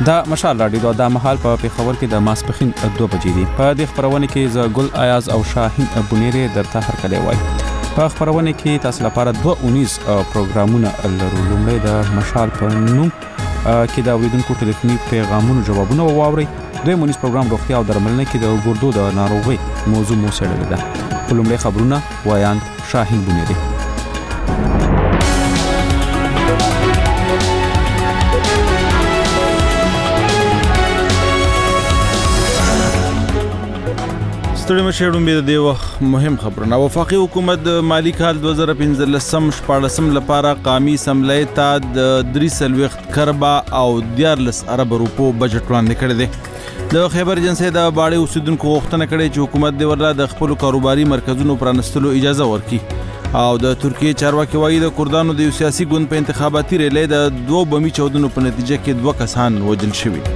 دا مشال راډیو د مهال په پیښور کې د ماسپخین 2 بجې دي. په دې خبرونه کې ز ګل ایاز او شاهین بونیری درته هرکلی وای. په خبرونه کې تاسو لپاره 219 پروګرامونه لرو. لومړی د مشال په نوم کې دا ویډیو ټلیفوني پیغامونو جوابونه واوري. دوی مونږ پروګرام روغتیا او درملنه کې د ګردو د ناروغي موضوع مو سره ده. په لومړی خبرونه وایان شاهین بونیری. ستړي مشهورم به د وخت مهم خبرونه. وفاقي حکومت د مالی کال 2015-14 لپاره قومي اسمبلی ته د 3 کربا او 14 ارب روپو بجټ وړاندې کړی دی. د خیبر ایجنسی د باړې اوسیدونکو غوښتنه کړې چې حکومت د ورلا د خپل کاروباري مرکزونو پرانستلو اجازه ورکړي. او د ترکیه چارواکي وایي د کردانو د سیاسي ګوند په انتخاباتي ریلی د 2 بمي چاودنو په نتیجه کې 2 کسان وژل شوي.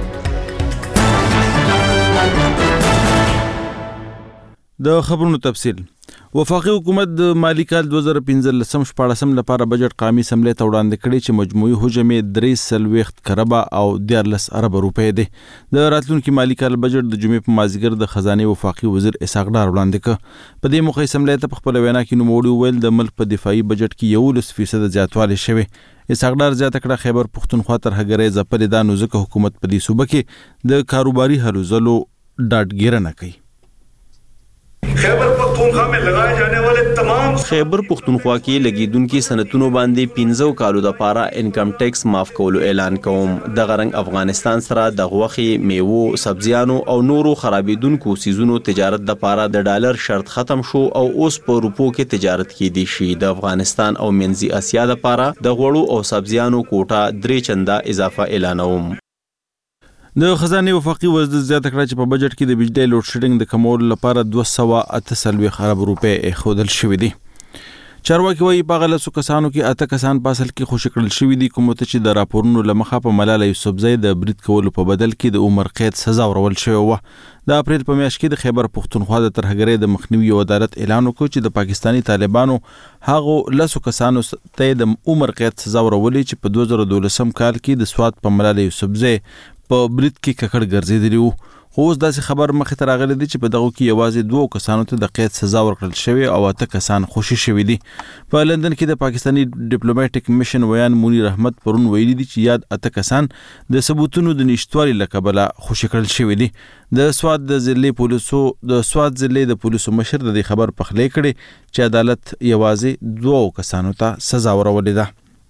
د خبرونو تفصیل. وفاقي حکومت د مالی کال 2015-14 لپاره بجټ قومي اسمبلی ته وړاندې کړی چې مجموعي حجم یې 3 کربا او 14 ارب روپۍ دی. د راتلونکي مالی کال بجټ د جمعې په مازیګر د خزانه وفاقي وزیر اسحاق ډار وړاندې کړ. په دې موخه اسمبلی ته په خپل وینا کې نوموړي ویل د ملک په دفاعي بجټ کې 11% زیاتوالی شوی. اسحاق ډار زیاته کړه خیبر پښتونخوا تر هغې ځپلې ده، نو ځکه حکومت په دې صوبه کې د کاروباري هلو ځلو ډاډګیرنه کوي. خیبر پختونخوا में लगाए जाने वाले तमाम خیبر پختونخوا کې لګیدونکو سنتونو باندې 15 کالو د پاره انکم ټیکس معاف کولو اعلان کوم. د غرنګ افغانستان سره د غوخي میوو سبزیانو او نورو خرابیدونکو سیزونو تجارت د پاره د ډالر شرط ختم شو او اوس په روپو کې تجارت کیدی شي. د افغانستان او منځي اسیا د پاره د غوړو او سبزیانو کوټه 3 چنده اضافه اعلانوم. د خزانه وفاقي وزیر زیاته کړه چې په بجټ کې د بجلی لوډ شیډینګ د کمولو لپاره 248 ارب روپۍ ایښودل شوي دي. چارواکي وایي په غلسو کسانو کې 8 کسان په اصل کې خوشی کړل شوي دي، کوم ته چې د راپورونو لمخه په ملاله یوسفزۍ د برید کولو په بدل کې د عمر قید سزا ورول شوی و. د اپریل په میاشت کې د خیبر پختونخوا د ترهګرۍ د مخنیوي عدالت اعلان وکړ چې د پاکستانی طالبانو هغه لسو کسانو ته د عمر قید سزا ورولې چې په 2012 کال کې د سواد په ملاله یوسفزۍ په برید کې ککړ ګرځېدلی وو. خو اوس داسې خبر مخې ته راغلی دی چې په دغه کې یوازې 2 کسانو ته د قید سزا ورکړل شوې او 8 کسان خوشي شوي دي. په لندن کې د پاکستانی ډیپلوماټیک میشن ویان منیر احمد پرون ویلي دي چې یاد 8 کسان د ثبوتونو د نشټوالي له کبله خوشي کړل شوي دي. د سواد ضلعې د پولیسو مشر د دې خبر پخلی کړي چې عدالت یوازې 2 کسانو ته سزا ورولې ده.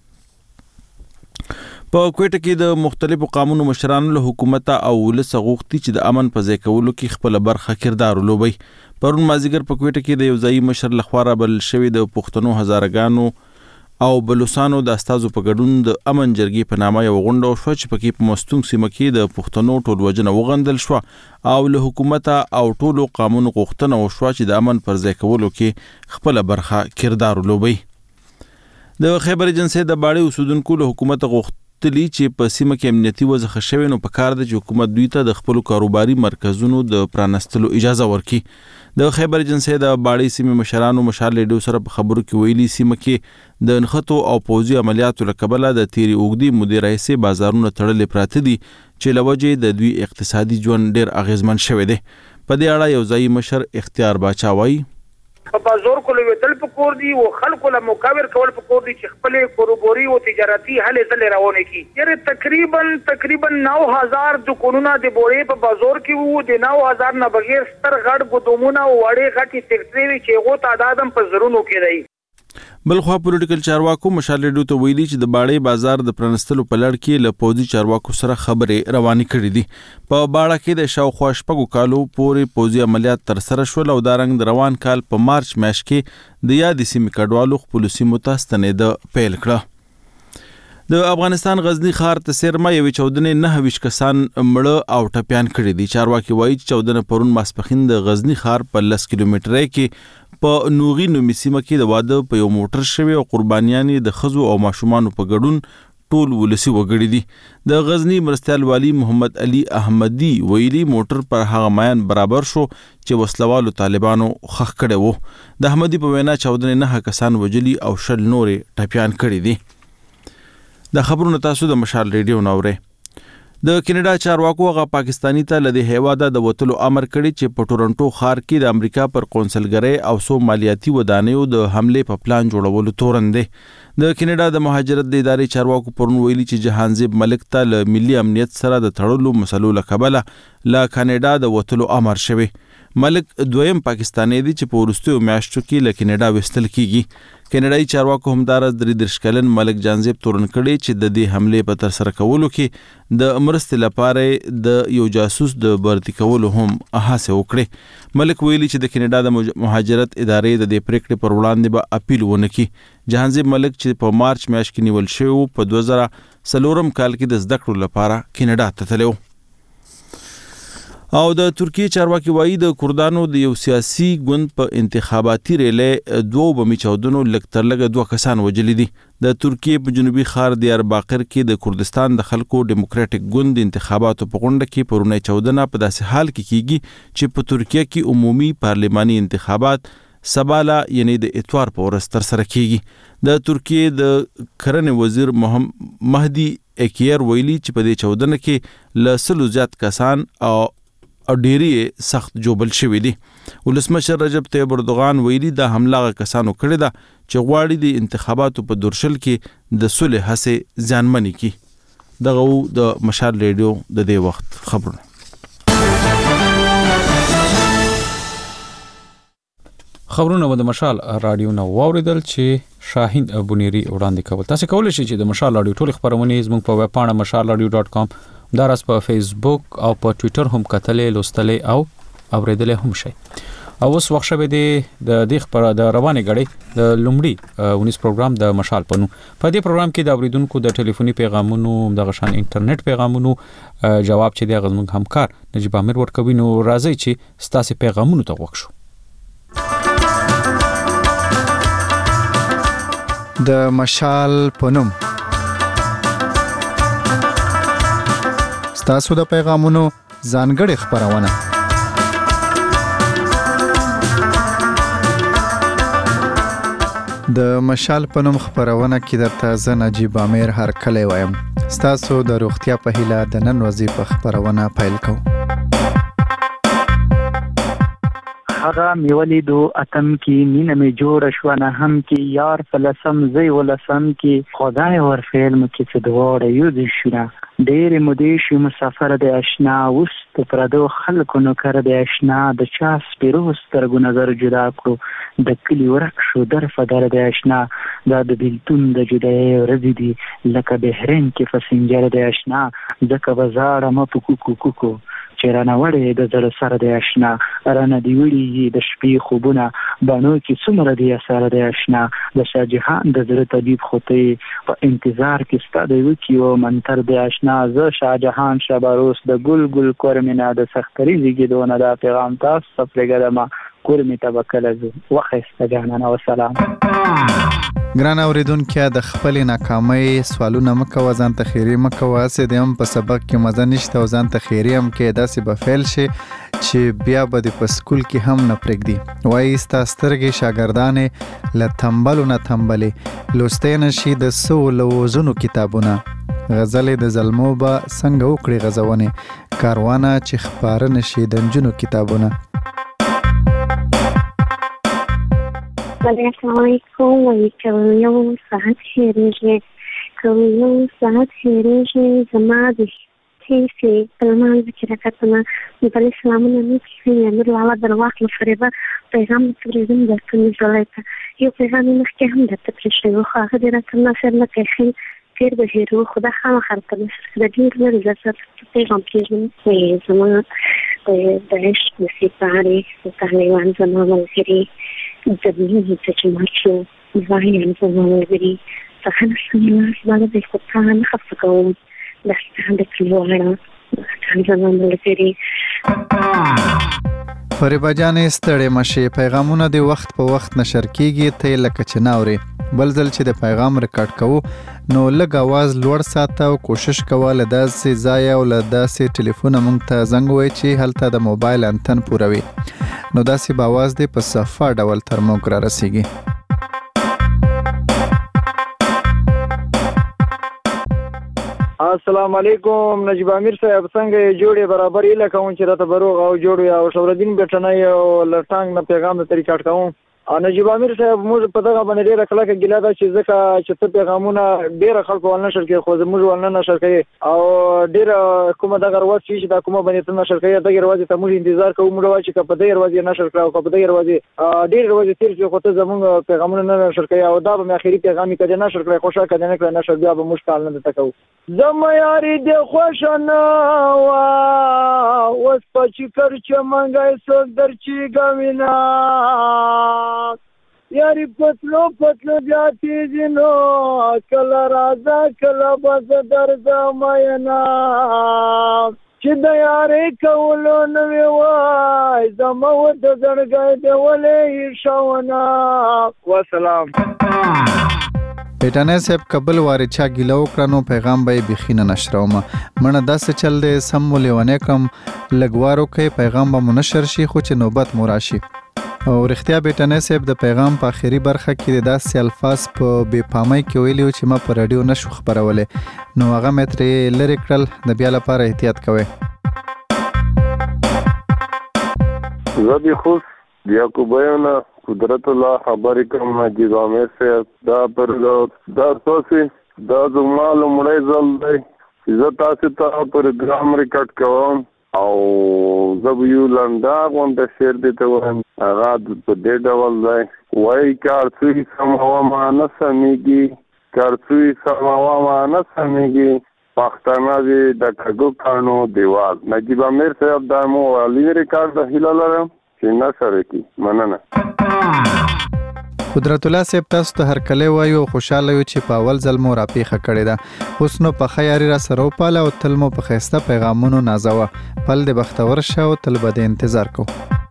په کوټه کې د مختلفو قانونو مشرانو له حکومت او ولس غوښتي چې د امن په ځای کولو کې خپل برخه کردار ولوبي. پرون مازیګر په کوټه کې د یو ځایي مشر لخوا بل شوی د پښتنو هزارګانو او بلوچستانو د استازو په ګډون د امن جرګې په نامه یو غونډه وشوه چې پکې په مستونګ سیمه کې د پښتنو ټول وجنه وغندل شو او له حکومت او ټولو قانون غوښتنه وشوه چې د امن پر ځای کولو کې خپل برخه کردار ولوبي. د خیبر ایجنسی د باړې اوسیدونکو له حکومت غوښتنه چې په سیمه کې امنیتي وضع ښه شوې، نو په کار ده چې حکومت دوی ته د خپل کاروباري مرکزونو د پرانستلو اجازه ورکړي. د خیبر ایجنسی د باړې سیمې مشرانو مشال لیډو سره په خبرو کې ویلي سیمه کې د نښتو او پوځي عملیاتو له کبله د تیرې اوږدې مودې راهیسې بازارونه تړلې پراته دي چې له وجې د دوی اقتصادي ژوند ډېر اغیزمن شوی دی. په دې اړه یو ځایي مشر اختیار باچا وایي په بازار کولو وتل پکور دي او خلکو له مقابل کول پکور دي چې خپل کاروباري او تجارتي هلې ځلې روانې کی. یره تقریبا 9000 دکانونه د بورې په بازار کې وو. د 9000 نه بغیر ستر غړ ګدومونه او وړې غټي فیکټري چې غو تعداد په زرونو کې دی. بلخوا پولیټیکل چارواکو مشال لیډو ته ویلي چې د باړې بازار د پرانستلو په لړ کې له پوځي چارواکو سره خبرې روانې کړې دي. په باړه کې د شاوخوا 6 کالو پورې پوځي عملیات ترسره شول او دا رنګ د روان کال په مارچ میاشت کې د یادې سیمې کډوالو خپلو سیمو ته ستنېده پیل کړه. د افغانستان غزنی ښار ته څیرمه یوې چاودنې 29 کسان مړه او ټپیان کړي دي. چارواکي وایي چې چاودنه پرون ماسپښین د غزنی ښار په 10 کیلومترۍ کې په نوغي نومي سیمه کې د واده په یو موټر شوی او قربانیان د ښځو او ماشومانو په ګډون ټول ولسی وګړي دي. د غزنی مرستیال والی محمد علي احمدي ویلي موټر پر هغه ماین برابر شو چې وسلوالو طالبانو خخ کړي وو. د احمدي په وینا چاودنې 9 کسان وجلي او 10 نورې ټپیان کړي دي. د خبرونو تاسو د مشال ریډیو ناوړئ. د کینیډا چارواکو هغه پاکستانی ته له هیواده د وټلو امر کړی چې په ټورنټو ښار کې د امریکا پر قونسلګرۍ او سو مالیاتي ودانیو د حمله په پلان جوړولو تورن دی. د کینیډا د مهاجرت د ادارې چارواکو پرون ویلي چې جهانزیب ملک ته له ملي امنیت سره د تړلو مسلو له کبله له کاناډا د وټلو امر شوی. ملک دویم پاکستانی دی چې په وروستیو میاشتو کې له کینیډا وستل کیږي. کینیډایي چارواکو همدارس 33 کلن ملک جانزیب تورن کړی چې د دې حمله په تر سره کولو کې د مرستې لپاره د یو جاسوس د برتی کولو هم هڅه وکړي. ملک ویلي چې د کینیډا د مهاجرت ادارې د دې پریکړې پر وړاندې به اپیل ونه کړي. جهانزیب ملک چې په مارچ میاشت کې نیول شوی په 2004 کال کې د زده کړو لپاره کینیډا ته تللی و. او د ترکیه چارواکي وایي د کردانو د یو سیاسي ګوند په انتخاباتي ریلې 2 بمي چاودنو لکترلګه 2 کسان وجلی دي. د ترکیه په جنوبي ښار دیارباقر کې د کردستان د خلکو ډیموکراټک ګوند انتخاباتو په غونډه کې پرونی چاودنه په داسې حال کې کیږي چې په ترکیه کې عمومي پارلماني انتخابات سباله یعنی د اتوار په ورځ تر سره کیږي. د ترکیه د کرنې وزیر مهدي اکیر ویلي چې په دې چاودنه کې له 100 زیات کسان او ډيري سخت جوبل شوی دي. ولسمشر رجب طیب اردوغان ویلي د حمله کسانو کړی دا چې غواړي د انتخاباتو په درشل کې د صلح هڅې ځانمنې کی. دغه د مشال ریډیو د دې وخت خبرونه. خبرونه د مشال رادیو نو واوریدل چې شاهین ابونيري وړاندې کول. تاسو کولای شئ چې د مشال رادیو ټول خبرونه زموږ په ویب پاڼه mashalradio.com داراس په فیسبوک او په ټوئیټر هم کتلې لوستلې او اوریدلې هم شي. او اوس وخت شوه د دې خبره د روانې غړي د لومړي 19 پروګرام د مشال پنو. په دې پروګرام کې د اوریدونکو د ټلیفوني پیغامونو د غشان انټرنیټ پیغامونو جواب چې د غزمن همکار نجيب امیر ورکوي. نو راځي چې ستاسو پیغامونو ته وښو. د مشال پنوم ستاسو د پیغامونو ځانګړي خبرونه. د مشال پنوم خبرونه کې درته زه نجيب امیر هر کله وایم. ستاسو د روغتیا په هیله د نن ورځې په خبرونه پیل کوو. هغه میولې دو اتم کې مینه می جوړ شو نه هم کې یار فلسم زی ولسم کې خدای ور فلم کې څه دوړ یو دې شنه ډېر مودې شي مسافر د آشنا وست پردو خلکو نو کړ د آشنا د چا سپیرو سترګو نظر جدا کړو د کلی ورک شو در فدر د آشنا د بیلتون د جدای ورځې دي لکه بهرین کې فسنجر د آشنا ځکه بازار ما پکو کوکو چیرانه وړې د زړه سره د آشنا رانه دی وړي د شپې خوبونه بانو کې څومره دی اثر د آشنا د شاهجهان د زړه طبيب خوته په انتظار کې ستاده یو کیو منتر د آشنا ز شاهجهان شباروس د ګل ګل کورمینا د سختري زیږدونه د پیغام تاسو پرګدما کورمی تبکل وخت جانانه والسلام. ګران اوریدونکو د خپل ناکامۍ سوالونه مکو ځان ته خیری مکو واسه د هم په سبق کې مزه نشته ځان ته خیری هم کې داسې به فعل شي چې بیا به د سکول کې هم نه پرېږدي. وایي ستاسترګې شاګردانې له تنبلو نه تنبلې لوستی نشي د سو لوزونو کتابونه غزلې د زلمو به څنګه وکړي غزونې کاروانه چې خپاره نشي د نجونو کتابونه. السلام علیکم وی کوي ساعت شریږي کوي ساعت شریږي زما د هیڅ کلمه ذکر کړم په اسلام نه چې امر الله درواخ لفريبه پیغام ترېدم د کومې ځای یو پیغام نه کې هم د تپریشو خو هغه د راتلو سره نه کوي پیر به هیرو خدا خامہ خرته د دې لپاره ځکه پیغام پیژنم زما د عشق نصیباري د تعلیوان زما ملګری زمینی تجمعشو زاین زمانوری فخنا سمیلاس بالا به خودتان خفقوم دستان دکلوارا دستان زمانوری. فریبا جانې ستړې مشي پیغامونه د وخت په وخت نشر کیږي ته لکه چناوري بل ځل چې د پیغام ریکارډ کوو نو لږ आवाज لوړ ساته او کوشش کوه له داسې ځای او له داسې ټلیفون مونږ ته زنګ وای چې هلته د موبایل انتن پوروي نو داسې به आवाज دې په صفه ډول تر موږ را رسیږي. السلام علیکم نجیب امیر صاحب څنګه جوړې برابر اله کوم چې راته بروغ او جوړ یا شورالدین بټنای او لټانګ نه پیغام د طریقات کوم نجیب امیر صاحب موږ په دغه باندې ډیره کلکه ګیله ده چې ځکه چې ته پیغامونه ډیره خلکو ول نشر کوي خو موږ ول نه نشر کوي او ډیره کومه دغه ورځ چې دا کومه باندې ته نشر کوي دغه ورځ ته موږ انتظار کوو موږ چې په دغه ورځ نشر کړو په دغه ورځ ډیره ورځ تیر چې خو ته زموږ پیغامونه نه نشر کوي او دا به اخیری پیغام کړي نشر کړي خوشا کړي نه کړي نشر بیا به مشکل نه تکو زما یاري د خوشنه وا وس پچ کر چې منګای سو درچی ګاوینا یاری پتلو بیا تیزینو کلا رازا کلا بس درد ماینا چې د یارې کولو نوی وای زما ود زړګی دی ولې شاونا وسلام پیټانه صاحب قبل واره چا ګیلو کړنو پیغام به بخینه نشرومه منه داسې چل دی سم ولونه کم لګوارو کې پیغام به منشر شي خو چې نوبت موراشي او رښتیا بیٹانه صاحب د پیغام په اخیری برخه کې د داسې الفاظ په بې پامۍ کې ویلي چې ما په رادیو نشو خبرولې نو هغه مې ترې لرې کړل د بیا لپاره احتیاط کوئ زبی خوش یعقوبیانه قدرت الله خبرې کوم نجیب امیر صاحب دا پر دا تاسو دا زما لومړی ځل دی چې زه تاسو ته پروګرام ریکارډ کوم او زه یو لنډه غونډه شعر دې ته وایم هغه په دې ډول دی وایي کارڅوي سماوه ما نه سمیږي کارڅوي سماوه ما نه سمیږي پښتانه دې د کږو کاڼو دیوال نجیب امیر صاحب دا مو والي ریکارډ د هیله لرم چې نه سره کی مننه قدرت الله صاحب تاسو ته هر کله وایو خوشاله یو چې په اول ځل مو راپیخه کړی ده اوس نو په خیاري را سره وپاله او تل مو په خسته پیغامونو نازوه پل د بختور شه او تل به د انتظار کو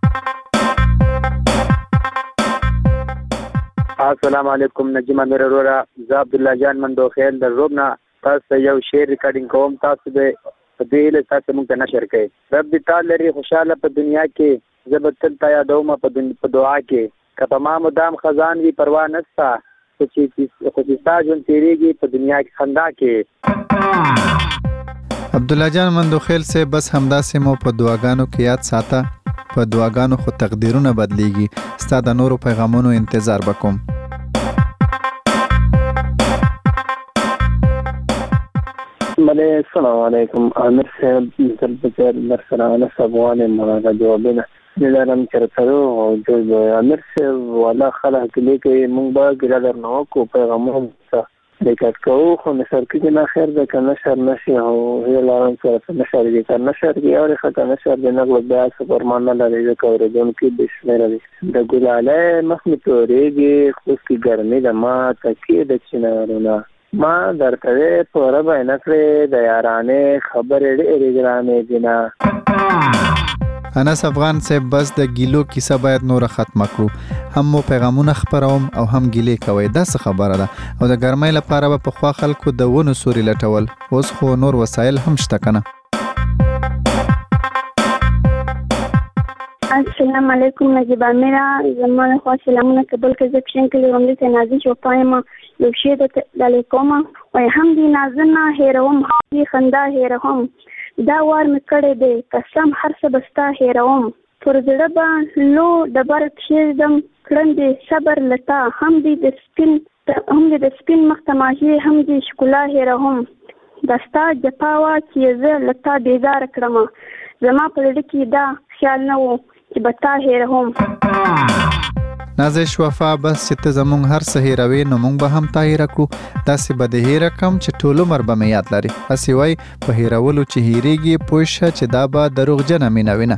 السلام علیکم نجیب امیر وروره زه عبد الله جان مندوخیل د روبنا تاسو یو شعر ریکارډینګ کوم تاسو به په دې له تاسو موږ ته نشر کړئ رب دې تعالی لري خوشاله په دنیا کې زبتل تا یادوم په دعا کې کپا ما مدام خزان وی پروا نستا چې جون تیریږي په دنیا کې خندا کې عبد الله جان مندوخیل سے بس همداسې مو په دعاګانو کې یاد ساته په دعاګانو خو تقدیرونه بدلیږي ستا د نورو پیغامونو انتظار وکوم السلام علیکم عامر صاحب مثل بچر مرسلانه سبوانه مراد جوابونه نلارم چرترو او جو عامر صاحب والا خلک لیکي مونږ به ګرادر نو کو پیغامونه ریکارډ کوو خو نشر کې نه خیر ده کنه نشر نشي او هی لارم سره نشر دي کنه نشر دی او خطا نشر دی نه غو بیا سپرمان نه لري چې اوریدون کې بشمیر دي د ګلاله مخمه توريږي خو کې ګرمي د ما تکي د چنارونه ما درته په ربع نکړې د یارانه خبرې ډېرې ګرانې دینا انس افغان صاحب بس د ګیلو کیسه باید نور ختمه کړو هم مو پیغامونه خبروم او هم ګیلې کوي دا څه خبره ده او د ګرمۍ لپاره په خوا خلکو د ونو سوري لټول اوس خو نور وسایل هم شته کنه السلام علیکم نجیب امیر زموږ خو سلامونه قبول کړئ چې کله هم دې نازي شو پایم یو شی د علیکم او هم دې نازنه هیروم دې خندا هیروم دا وار مې کړې دې قسم هر څه بستا هیروم پر زړه به لو دبر کښېږدم کړم دې صبر لتا هم دې د سپین مختماهي هم دې ښکلا هیروم دستا جپاوه چې زه لتا بیزار کړم زما په زړه کې دا خیال نه و چې بتا هیروم نازش وفا بس چې ته زمونږ هر څه هیروي نو مونږ به هم تا هیره کړو داسې به د هیره کم چې ټول عمر به مې یاد لري هسې وایي په هیرولو چې هیریږي پوه شه چې دا به دروغجنه مینه وینه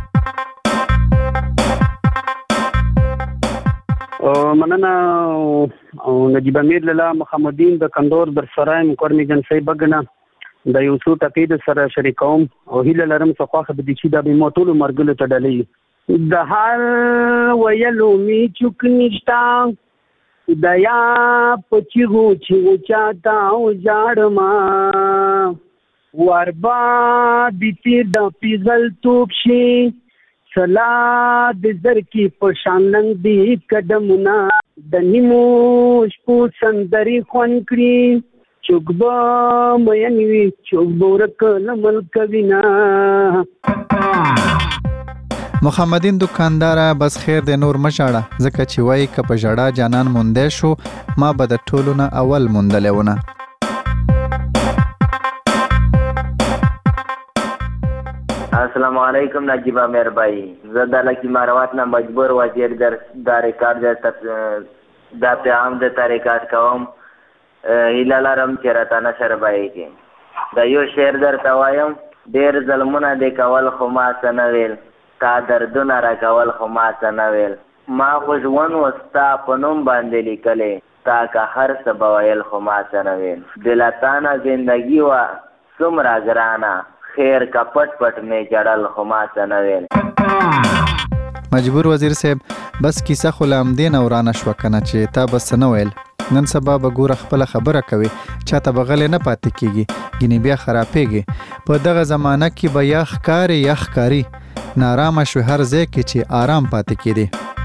مننه نجیب امیر لاله محمدین د کندور برسرایم کورمی جنسي بګنه د یو څو ټکي د سره شریکوم او هیله لرم چې خواخه به دي چې د موټولو مرګلو ته ډلې د هر ویلو می چوک نشتا د یا پچیغو چې چاته او جاړما وربا بیتی د پیزل توپ شي سلا د زر کی په شاننګ دی قدمونه د نیمو شپو سندري خون کړی چوکبا مین وی چوک بورک لملک وینا. محمدین دکاندار بس خیر د نور مشاړه ځکه چې وای ک په جړه جانان مونده شو ما به د ټولو نه اول موندلونه. السلام علیکم نجیب امیر بھائی زدہ لکی ماروات نہ مجبور وزیر در ریکارڈ دا پیغام د ریکارڈ کوم هیلاله رم چرته نشر بھائی کې دا یو شعر در توایم ډیر ظلمونه د کول خو ما سنویل تا دردونه را کول خو ما سنویل ما خو ژوند وستا په نوم باندې لیکلې تا که هر څه به ویل خو ما سنویل دلتانه زندگی وا څومره ګرانه خیر کا پټ پټ می جړل خو ما سنویل. مجبور وزیر صاحب بس کیسه خو لامدین اورانه شو کنه چې تا بس نه ویل نن سبا به ګوره خپل خبره کوي چاته بغل نه پاتې کیږي ګینه بیا خرابېږي په دغه زمانہ کې به یخ کاری نارامه شو هر ځای کې چې آرام پاتې کیدی.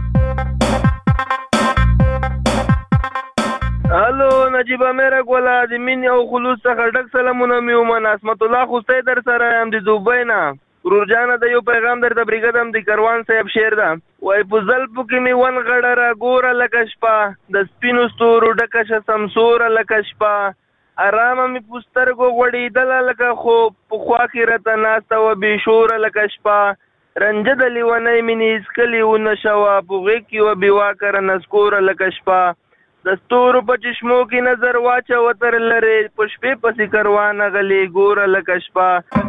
هلو نجیب امیر ګولا د مين او خلوص څخه ډک سلامونه مې ومن اسمت الله خوستی در سره یم د دوبۍ نه ورور جانه د یو پیغام در ته بریګدم د کاروان صاحب شعر ده وای په زلفو کې مې ون غړه را ګوره لکه شپه د سپینو ستورو ډکه شه سمسوره لکه شپه ارامه مې په سترګو غوړېدله لکه خوب پخوا کې راته ناسته وه بېشوره لکه شپه رنجه د لیونۍ مې نیسکلې ونه شوه په غېږ کې وه بېواکه رانسکوره لکه شپه د ستورو په چشمو کې نظر واچوه تر لرې په شپې پسې کروانه غلې ګوره لکه شپه.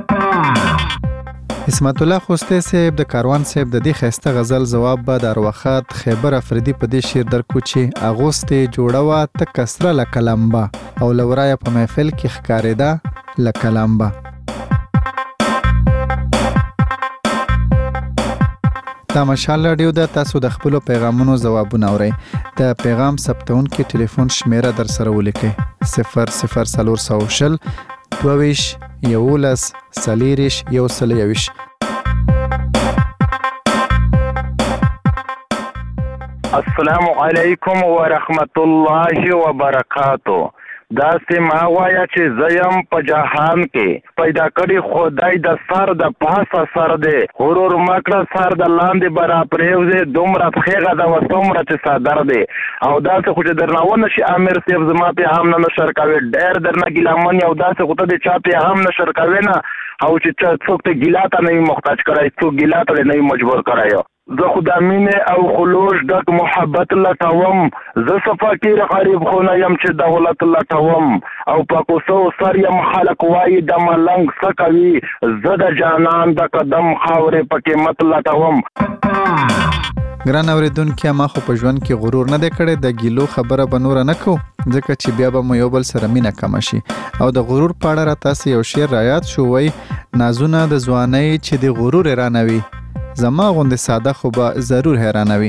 اسمت الله خوستی صاحب د کاروان صاحب د دې ښایسته غزل ځواب به د ارواښاد خیبر افریدي په دې شعر درکو چې اغوستې جوړه وه تکه سره لکه لمبه او له ورایه په محفل کې ښکارېده لکه لمبه. دا مشال راډیو ده تاسو د خپلو پیغامونو ځوابونه اورئ د پیغام ثبتونکي ټلیفون شمیره در سره ولیکئ 00420 22 11 40 121. السلام علیکم ورحمت الله وبرکاتو. دا سما وایا چې زیم په جهان کې پیدا کړی خدای د سر د پاسه سر دی غرور مکړه سر د لاندې برا پریوزه دومره خېغه د وسومره چې صدر دی او دا څه خو چې درناونه شي امیر صاحب زما په هم نه نشر کوي ډېر درنه ګلامن او دا څه خو ته د چا په هم نشر کوي نه او چې څوک ته ګلاته نه محتاج کړای څوک ګلاته نه مجبور کړایو زه خدا مینه او خلوص ډک محبت لټوم زه فقیر غریب خو نه يم چې دولت لټوم او پاکو سو سر یم خلق وای د ملنګ سکوي زه د جانان د قدم خاورې پکې مت لټوم. ګران اوریدونکو ما خو په ژوند کې غرور نه دی کړی د ګیلو خبره به نور نه کو ځکه چې بیا به مو یو بل سره مینه کم شي او د غرور په اړه را تاسو یو شعر رایاد شو وای نازونه د ځوانۍ چې د غرور رانوي زما غوندې ساده خو به ضرور حیرانوي.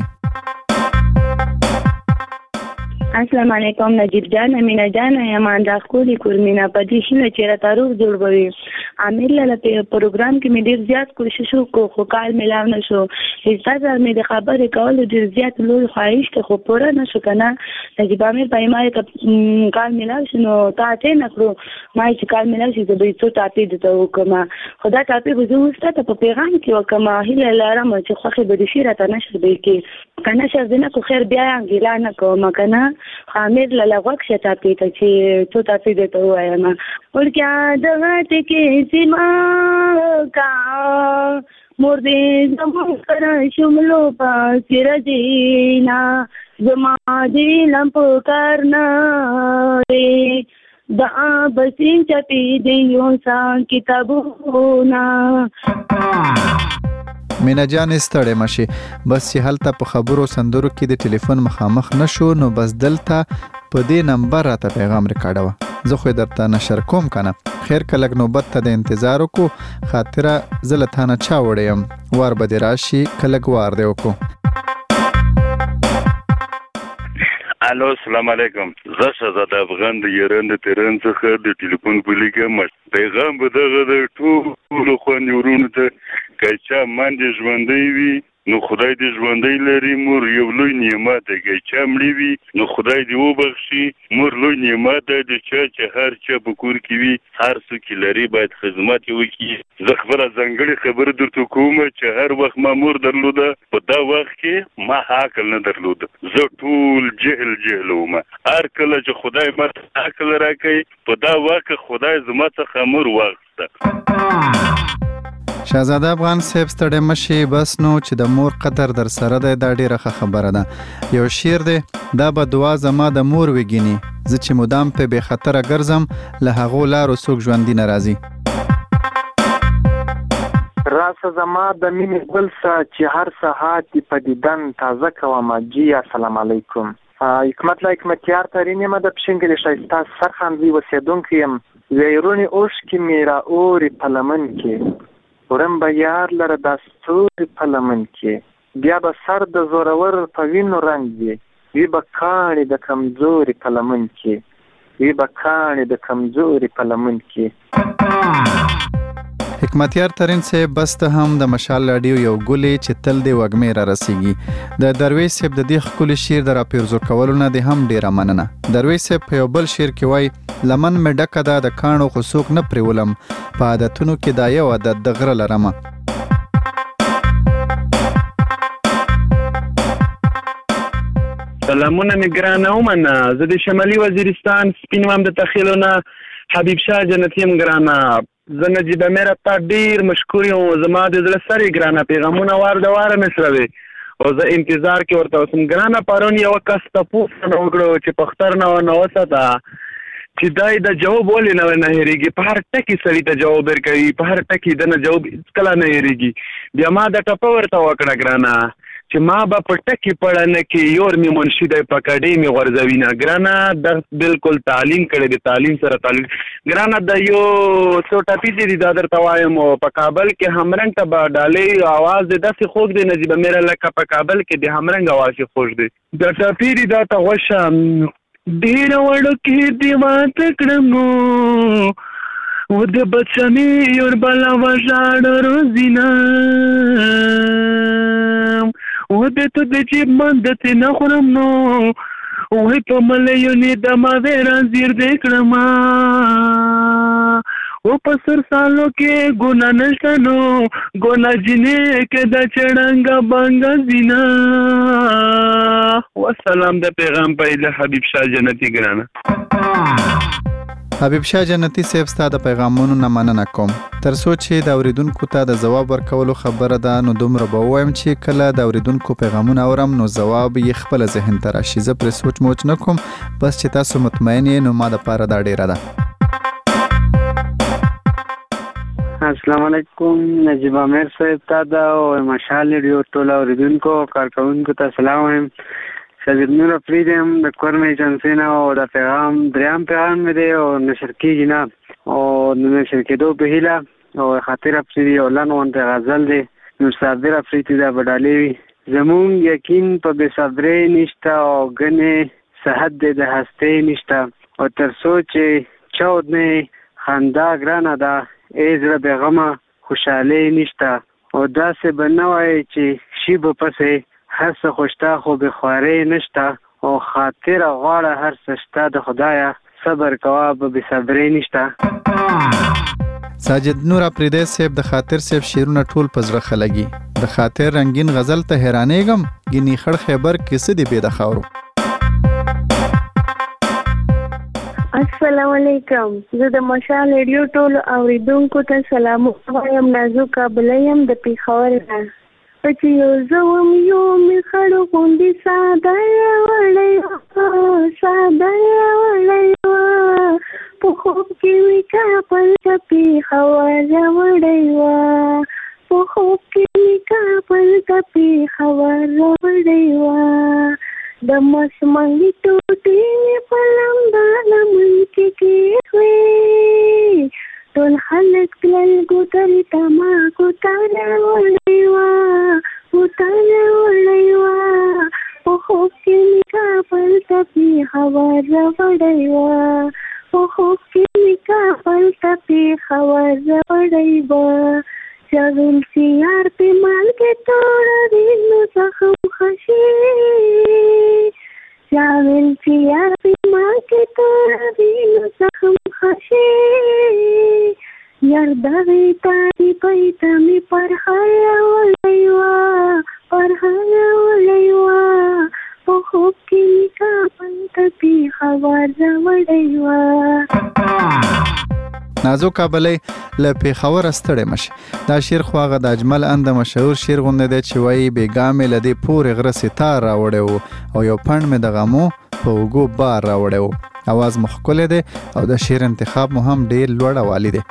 السلام علیکم نجیب جان امینا جان یمان دا کولی کورمینا پدې شنه چې را تعارف جوړوي عامل له پروګرام کې مې ډیر زیات کوشش وکړ خو کال ملاو نشو هیڅ مې د خبرې کول ډیر زیات لوی خواهش ته خو پوره نشو کنه نجیب امیر پای ما ته کال ملاو شنو تاسو نه کړو ما چې کال ملاو شي د بیت ټاپې د وکما خدا ټاپې وزوسته ته په پیغام کې وکما هله لارم چې خوخه به دي شي راته نشو دی کې کنه شزنه کو خیر بیا ګیلا نه کوم کنه خامر لغوک شتا پیته چې تو تاسو دې ته وایم ورکه دغه ټکی سیما کا مور دې زمو کر شملو پاسر دینا زما دې لمپ کرنا دا بسین چپی دیو سان کتابونه. مینا جان ستړې مشي بس چې هلته په خبرو سندرو کې د ټلیفون مخامخ نشو نو بس دلته په دې نمبر راته پیغام ریکارډوه زه خو درته نشر کوم کنه خیر کلک نوبت ته د انتظار وکړو خاطره زله تانه چا وړم وار به دې راشي کلک وار دی وکړو. الو السلام علیکم زه شهزاد افغان د ایران د تهران څخه د ټلیفون بلیګم پیغام به دغه د ټولو خوندورونو ته کچا منډې ژوندۍ وي نو خدای دې ژوندۍ لري. مور یو لوی نعمت دی، که چا مړي وي نو خدای دې وبخشي. مور لوی نعمت دی چې هر چا په کور کې وي، هر څوک لري باید خدمت یې وکړي. زه خپله ځانګړې خبره درته کوم چې هر وخت ما مور درلوده، په دا وخت کې ما عقل نه درلوده. زه ټول جهل وم. هر کله چې خدای ماته عقل راکوي، په دا وخت خدای زما څخه مور واخیسته. شهزاده افغان صاحب ستړی مشي، بس نو چې د مور قدر در سره دی دا ډیره ښه خبره ده. یو شعر دی، دا به دعا زما د مور وګینی، زه چې مدام په بې خطره ګرځم، له هغو لارو څوک ژوندي نه راځي. راسه زما د مینې ګل څه چې هر سهار دې په دیدن تازه کوم. جی السلام علیکم. حکمت لا حکمتیار ترین یم د پشنګلې ښایسته سرخندوي اوسېدونکی یم. ویرونې اوښکې مې را اورې په لمن کې، وړم به یار لره دا ستوري په لمن کې. بیا به سر د زورور په وینو رنګ وي، وي به کاڼې د کمزوري په لمن کې، وي به کاڼې د کمزوري په لمن کې. حکمتیار ترین صاحب بس ته هم د مشال راډیو یو ګلې چې تل دې وږمې را رسیږي. د درویش صاحب د دې ښکلي شعر د راپیرزو کولو نه دې هم ډیره مننه. درویش صاحب په یو بل شعر کې وایي لمن مې ډکه ده د کاڼو خو څوک نه پرېولم، په عادتونو کې دا یو عادت د غره لرمه. سلامونه مې ګرانه ومنه، زه د شمالي وزیرستان سپین وام د تخیلو نه حبیب شاه جنتی یم ګرانه. زه نجیب امیر تا ډیر مشکور یم، زما د زړه سره ګرانه پیغامونه وار د واره مې سره وي او زه انتظار کې ورته اوسم ګرانه. پرون یو کس تپوس نه وکړو چې پختر نه وساته چې دای د جواب ولې نه هېرېږي، په هر ټکي سړي ته جواب ورکوي، په هر ټکي دنه جواب هېڅکله نه هېرېږي. بیا ما د ټپه ورته وکړه ګرانه چې ما به په ټکي پړه نه کې یور مې منشي دی په کډې مې غورځوي نه ګرانه. د بالکل تعلیم کړی دی، تعلیم سره تعلیم ګرانه. د یو څو ټپي دي دا درته وایم. په کابل کې همرنګ ته به ډالۍ اواز دی داسې خوږ دی نجیب امیر لکه په کابل کې د همرنګ اواز یې خوږ دی. د ټپي دي دا ته غوښه ډېر وړوکې دې ماته کړم نو و د بچمې یور بلا وژاړه روزینه و د تو د جیب مندتې نه خورم نو وی په ملیونې د ماوې رازیر دې کړما و په سر سالو کې ګناه نشته نو ګناه جنې کې د چړنګه بنګه زینا. والسلام د پیغام پیله حبیب شاه جنتی ګرانه. حبیب شاه جنتی صاحب ستا د پیغامونو نه مننه کوم. تر څو چې د اوریدونکو ته د ځواب ورکولو خبره ده نو دومره به ووایم چې کله د اوریدونکو پیغامونه اورم نو ځواب یې خپل ذهن ته راشي. زه پرې سوچ موچ نه کوم، بس چې تاسو مطمئن یې نو ما دپاره دا ډیره ده. السلام علیکم نجیب امیر صاحب ته دا او مشال ریډیو ټول اوریدونکو کارکونکو ته سلام وایم. سید نور افریدیم د کورم ایجنسی نه او د پیغام دریم پیغام مې دی او نشر کېږي نه او نشر کېدو په هیله او خاطر افریدي او لنوان د غزل دی نور صابر افریدي دا بدالې وي. زمون یقین په بې صبرۍ نشته او ګنې صحت دی د هستۍ نشته او تر څو چې چود نه خندا ګرانه ده ای زړه بېغمه خوشحالۍ نشته او داسې به نه وایي چې شي به پسې هر څه خوشته خو بېخوارۍ نشته او خاطره غواړه هر څه شته د خدایه صبر کوه به بې صبرۍ نشته. ساجد نور اپریدی صاحب د خاطر صاحب شعرونه ټول په زړه ښه لګي. د خاطر رنګین غزل ته حیرانېږم ګینې خړ خیبر کې څه دي بې د خاورو. السلام علیکم. زه د مشال ریډیو ټولو اوریدونکو ته سلامونه وایم. نازو کابله یم د پېښور نه. چې یو زه وم یو مې خړ غوندې ساده یې وړی په خوب کې مې کابل ته پېښور وړی وه په خوب کې مې کابل ته پېښور وړی وه د مسمنګي ټوټې مې په لمده لمن کې کېښوې ټول خلک تلل ګوترې ته ما ګوتره وړی وه په خوب کې مې کابل ته پېښور وړی وه په خوب کې مې کابل ته پېښور وړی وه چاویل سیار پی مال کے توڑا دینو زخم خشی چاویل سیار پی مال کے توڑا دینو زخم خشی یار دغی تاری پیتا می پرخایا ولیوا په خوب کې کا پنت پی خبر زوړیوا نازو کابلې له پیښور استړې مشه دا شعر خواغه د اجمل اند مشهور شعر غونډه دی چې وایي بیګامې لدی پورې غره ستار راوړو او یو پند مې د غمو په وګو بار راوړو اواز مخکله دی او د شعر انتخاب مو هم ډیر لوړ والی دی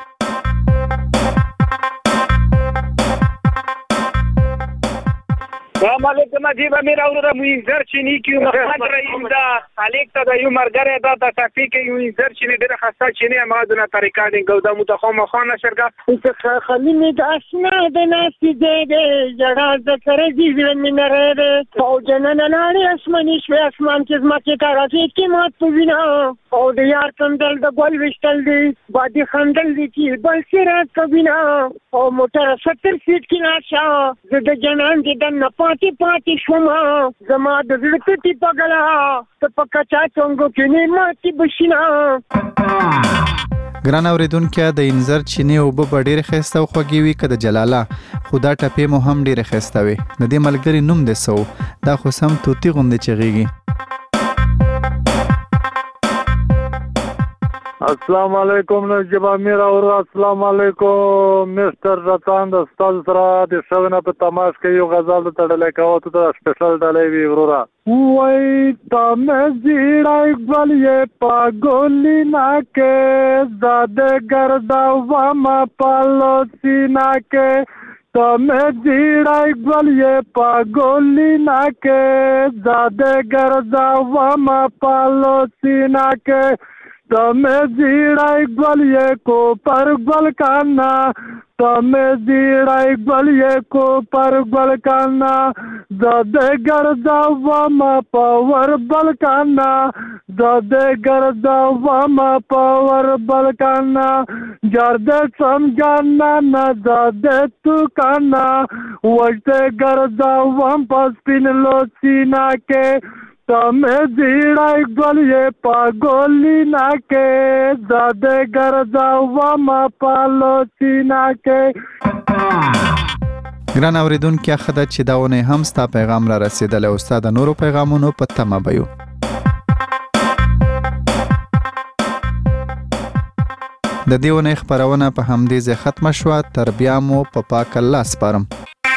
السلام علیکم عجیب امیر اورا موینزر چینی کیو محمد رحیم دا خالق تا دا یو مرګره دا د صفی کې یو انزر چینی ډیره خاصه چینی امادونه طریقه دی ګودا متخم خانه شرکت خلیل د اسنا د ناس دې جړا ذکر دې من رده او جنن نړۍ اسماني شو اسمان کې زمکه کاراتې کې مات پوینا او د یار کندل د ګل وشتل دی بادي خندل دي چې بل سرات کبینا او موټر 70 سیټ کې ناشه د جنان دې د پاتې شوما زما د زړه ټټي پګلا ته پکچا څنګه کې نه ماتي بشینا ګران اوریدونکو د انذر چینه او به ډېر خسته او خوږی وی کده جلاله خدا ټپې مو هم ډېر خسته وي د دې ملګری نوم د سو دا خو سم توتی غوندې چغيږي السلام علیکم نجیب امیر اور السلام علیکم مستر رتان د استاد سره د شونه په تماش کې یو غزل تړلې کاوه ته سپیشل ډلې وی ورورا وای تم زیړای ګلې پاګولې ناکه زاده ګردا و ما پالو سیناکه تم زیړای ګلې پاګولې ناکه زاده ګردا و ما پالو سیناکه تمہیں زیڑائی گلیے کو پر گل کانا تمہیں زیڑائی گلیے کو پر گل کانا زدے گردا وما پاور بل کانا زدے گردا وما پاور بل کانا جردے سمجھانا نہ زدے تو کانا وجدے گردا وم پس پین لو سینا کے تمہیں زیڑائی گلیے پاگولی ناکے زادے گرزا وما پالو سیناکے ګران اوریدونکو خدای چې داونه هم ستا پیغام را رسیدل او استاد نورو پیغامونو په تمه بيو د دیونه خبرونه په همدې ځای ختم شوه تر بیا مو په پاک الله سپارم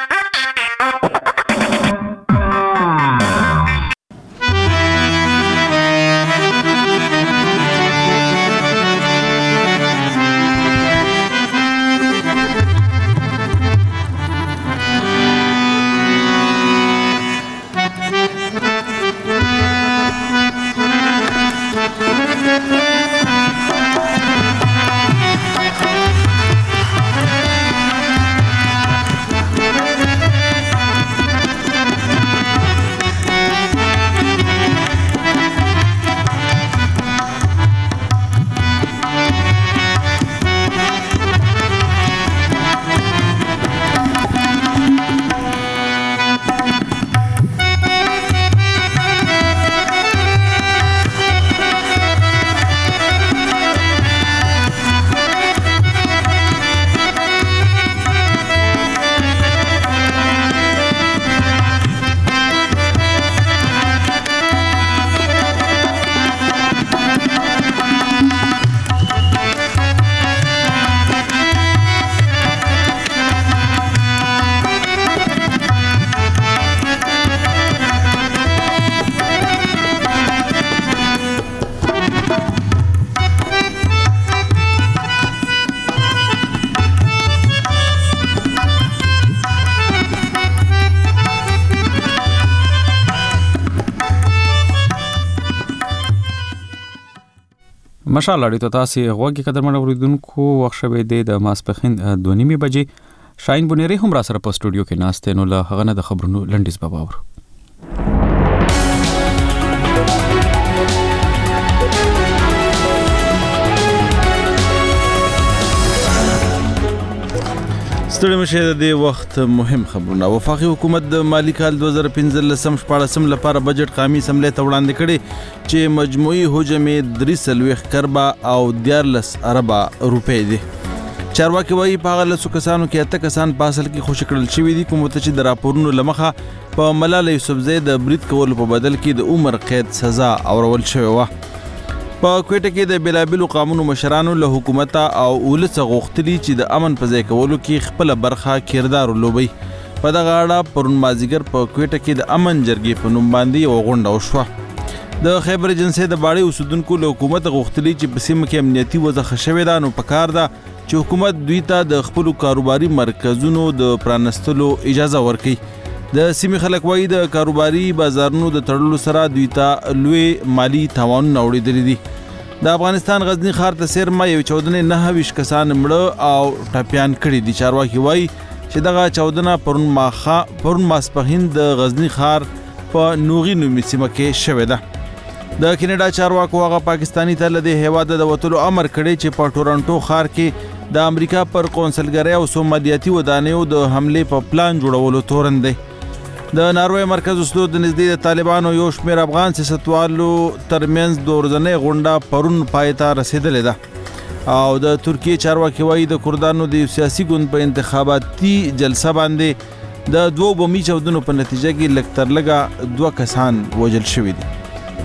ماشاءالله ډیره تاسو غوږی قدرمن اوریدونکو وخت شوه د ماسپخین 2:30 بجې شاهین بنيري هم را سره په سټوډیو کې ناشته نو له هغه نه د خبرونو لنډیز به باور ستړي مشه د دې وخت مهم خبرونه. وفاقي حکومت د مالی کال 2015-14 لپاره بجټ قومي اسمبلی ته وړاندې کړي چې مجموعي حجم یې 340 کربا او 14 اربه روپۍ دي. چارواکي وایي په هغه لسو کسانو کې 8 کسان په اصل کې خوشي کړل شوي دي، کوم چې د راپورونو له مخه په ملاله یوسفزۍ د برید کولو په بدل کې د عمر قید سزا اورول شوې وه. په کوټه کې د بلابلو قانونو مشرانو له حکومت او ولس غوښتلي چې د امن په ځای کولو کې خپل برخه کردار ولوبي. په دغه اړه پرون مازیګر په کوټه کې د امن جرګې په نوم باندې یوه غونډه وشوه. د خیبر ایجنسۍ د باړې اوسیدونکو له حکومت غوښتلي چې په سیمه کې امنیتي وضع ښه شوې ده، نو پکار ده چې حکومت دوی ته د خپلو کاروباري مرکزونو د پرانستلو اجازه ورکړي. د سیمې خلک وایي د کاروباري بازارونو د تړلو سره دوی ته لوی مالی تاوانونه اوړېدلي دي. د افغانستان غزنی ښار ته څیرمه یو چاودنې 29 کسان مړه او ټپیان کړي دي. چارواکي وایي چې دغه چاودنه پرون ماسپښین د غزنی ښار په نوغي نومي سیمه کې شوې ده. د کینیډا چارواکو هغه پاکستاني ته له دې هیواده د وتلو امر کړی چې په ټورنټو ښار کې د امریکا پر قونسلګرۍ او سومالیاتي ودانیو د حملې په پلان جوړولو تورن دی. د ناروې مرکز اسلو د نږدې د طالبانو یو شمېر افغان سیاستوالو ترمنځ د ورځنۍ غونډه پرون پای ته رسېدلې ده او د ترکیې چارواکي وایي د کردانو د یو سیاسي ګوند په انتخاباتي جلسه باندې د 2 بمي چاودنو په نتیجه کې لږ تر لږه 2 کسان وژل شوي دي.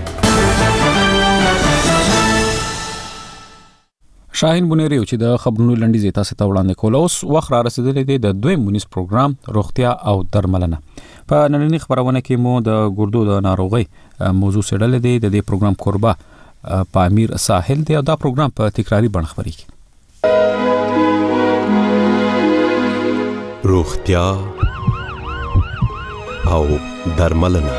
شاهین بونیری چې د خبرونو لنډیز تاسو ته وړاندې کول، اوس وخت را رسیدلی دی د دویم مونیس پروګرام روغتیا او درملنه. په نننۍ خبرونه کې مو د ګردو د ناروغۍ موضوع سره دی. د دې پروګرام کوربه په امیر ساحل دی او دا پروګرام په تکراری بڼه خبرېږي. روغتیا او درملنه.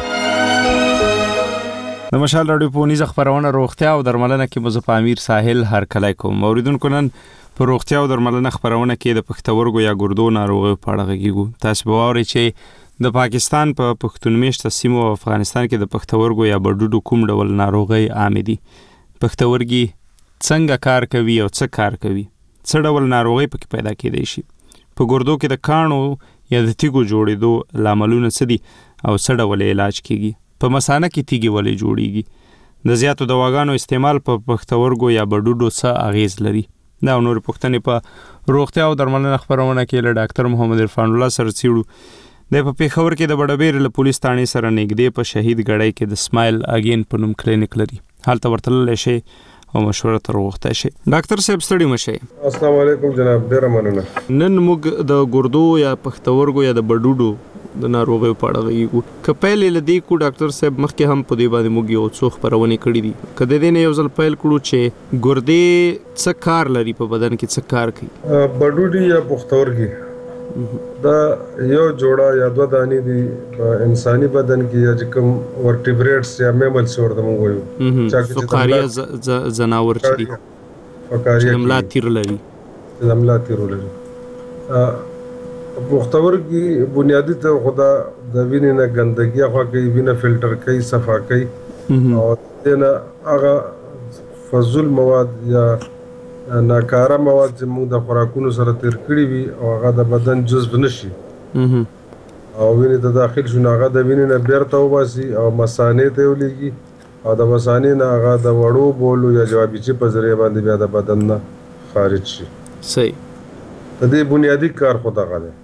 د مشال راډیو په نيزه خبرونه روغتیا او درملنه کې مو په امیر ساحل هر کله کوم اوریدونکو نن په روغتیا او درملنه خبرونه کې د پښتورګو یا ګردو ناروغۍ په اړه غږیږو. تاسو به واورئ چې د پاکستان په پښتون میشته سیمو او افغانستان کې د پښتورګو یا بډوډو کوم ډول ناروغۍ عام دي، پښتورګي څنګه کار کوي او څه کار کوي، څه ډول ناروغۍ پکې پیدا کېدای شي، په ګردو کې د کانو یا د تیګو جوړېدو لاملونه څه دي او څه ډول علاج کیږي، په مثانه کې تیږې ولې جوړیږي، د زیاتو دواګانو استعمال په پښتورګو یا بډوډو څه اغیز لري. دا نور پوښتنې په روغتیا او درملنه خبرونه کې له ډاکټر محمد عرفان الله سره څیړو. د په پیښور کې د بډبیر له پولیس تانې سره نږدې په شهید غړی کې د سمایل اگین په نوم کلینیک لري. حالت ورتلل شي او مشوره تر وخته شي. ډاکټر صاحب ستړي مشه. السلام علیکم جناب، ډیر مننه. نن موږ د ګردو یا پښتورګو یا د بډوډو د ناروغیو په اړه غږیږو. که پیل لدی کو ډاکټر صاحب مخکې هم په دې باندې موږ یو څو خبرونه کړې دي، کله دې نه یو ځل پیل کړو چې ګردې څه کار لري په بدن کې، څه کار کوي. بډوډي یا پښتورګي دا یو جوړه یا دوه دانې دي په انساني بدن کې یا کوم ورټیبریټس یا میملز ورته موږ وایو، چې فقاریه زناور چې دي فقاریه ملا تیر لري، ملا تیر لري. پښتورګي بنیادی ته خدا د وینې نه ګندګي خو کوي، وینه فلټر کوي، صفا کوي او دنه هغه فضول مواد یا ناکاره مواد چې موږ د خوراکونو سره تیر کړی وي او هغه د بدن جزو نشي او وینې ته داخل شو، هغه د وینې نه بیرته وباسي او مثانې ته ولېږي او د مثانې نه هغه د وړو بولو یا جوابیچې په ذریعه باندې بیا د بدن نه خارج شي. صحیح. د دې بنیادی کار خو دغه دی.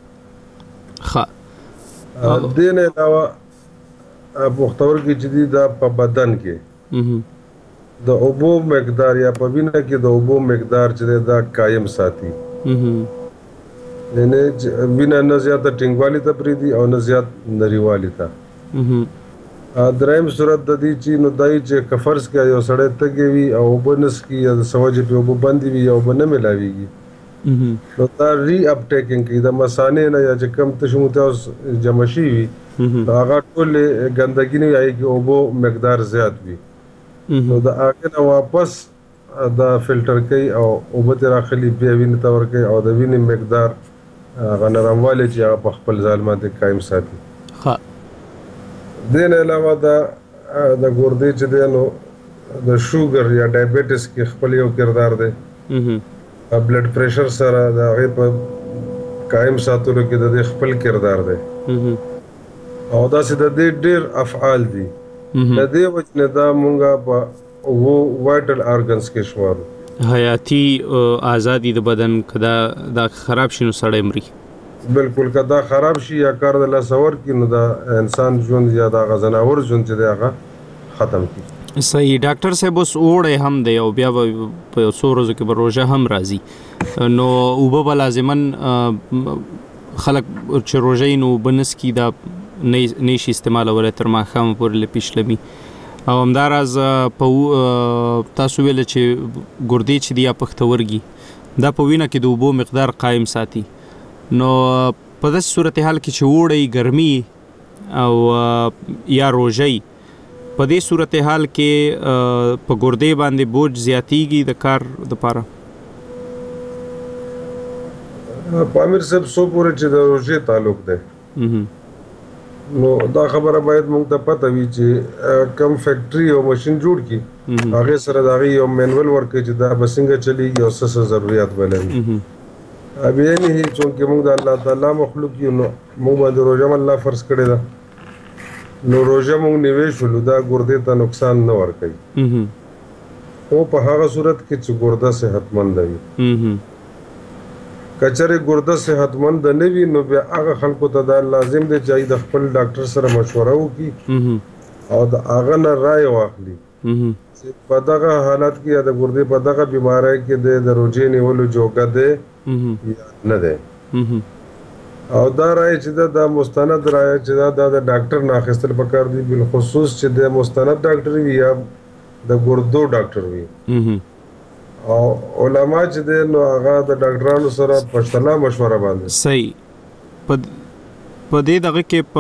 دې نه علاوه پښتورګي چې دي دا په بدن کې د اوبو مقدار یا په وینه کې د اوبو مقدار چې دا قائم ساتي، یعنی وینه نه زیاته ټینګوالي ته پریدي او نه زیات نریوالي ته. دریم صورت د دې چې نو دای چې کفرس کې یو سړی تګي وي او بنس کې یا سوجي په اوبو باندې وي او بنه ملاويږي، نو دا ری اپټیکینګ کې د مثانې نه یا چې کم تشموته اوس جمع شي وي هغه ټول ګندګي نه یای کې اوبو مقدار زیات وي، نو دا هغه نه واپس دا فلټر کوي او اوبه تر اخلي بیا وینې ته ورکوي او د وینې مقدار هغه نرموالی چې هغه په خپل ځای باندې قایم ساتي. دې نه علاوه د ګردې چې دی نو د شوګر یا ډایبټیس کې خپل یو کردار دی، بلډ پریشر سره د هغې په قائم ساتلو کې د خپل کردار دی او دا سي د ډېر افعال دي د دې وجنه دا مونږه په وو وایټل ارګنز کې شمارو حیاتي ازادي د بدن کدا دا خراب شینو سړی مري بالکل کدا خراب شي یا کار د لاسور کې نو دا انسان ژوند یا دا غزناور ژوند چې دی هغه ختم کی صحیح ډاکټر صاحب اوس اوړې هم دی او بیا په څو ورځو کې به روژه هم راځي نو اوبه به لازمن خلک چې روژه نو بنس کی دا نشي استعمالولی تر ماښامه پورې لپیشلمي او همداراز په تاسو ویل چې ګردې چې دی یا پښتورګي دا په وینه کې د اوبو مقدار قایم ساتي نو په داسې صورتحال کې چې اوړی ګرمي او یا روژه په دې صورتحال کې په ګردې باندې بوج زیاتیږي د کار دپاره پامیر صاحب سو پورې چې د روژې تعلق دی نو دا خبره باید موږ ته پته وي چې کم فیکټري او ماشین جوړ کی هغه سره دا یو مینوال ورکړي چې دا بسنګ چلیږي او څه ضرورت ولري ابي نه هي چې موږ د الله تعالی مخلوق یو نو موږ باندې روزه الله فرض کړی دا نو روزه موږ نیوي شو دا ګردې ته نقصان نه ور کوي او په هغه صورت کې چې ګرده صحتمند وي کچره ګرده صحتمند نه وي نو بیا هغه خلکو ته دا لازم دی چې د خپل ډاکټر سره مشوره وکړي او د هغه نه رائے واخلي چې په دغه حالت کې د ګردې په دغه بیماری کې د روزې نیولو جوګه دی یا نه دی او دا رائے چې دا مستند رائے چې دا د ډاکټر نه اخیستل پکار دي بل خصوص چې د مستند ډاکټر وي یا د ګردو ډاکټر وي او علما چې د نو هغه د ډاکټرانو سره په شلا مشوره باندې صحیح په دې دغه کې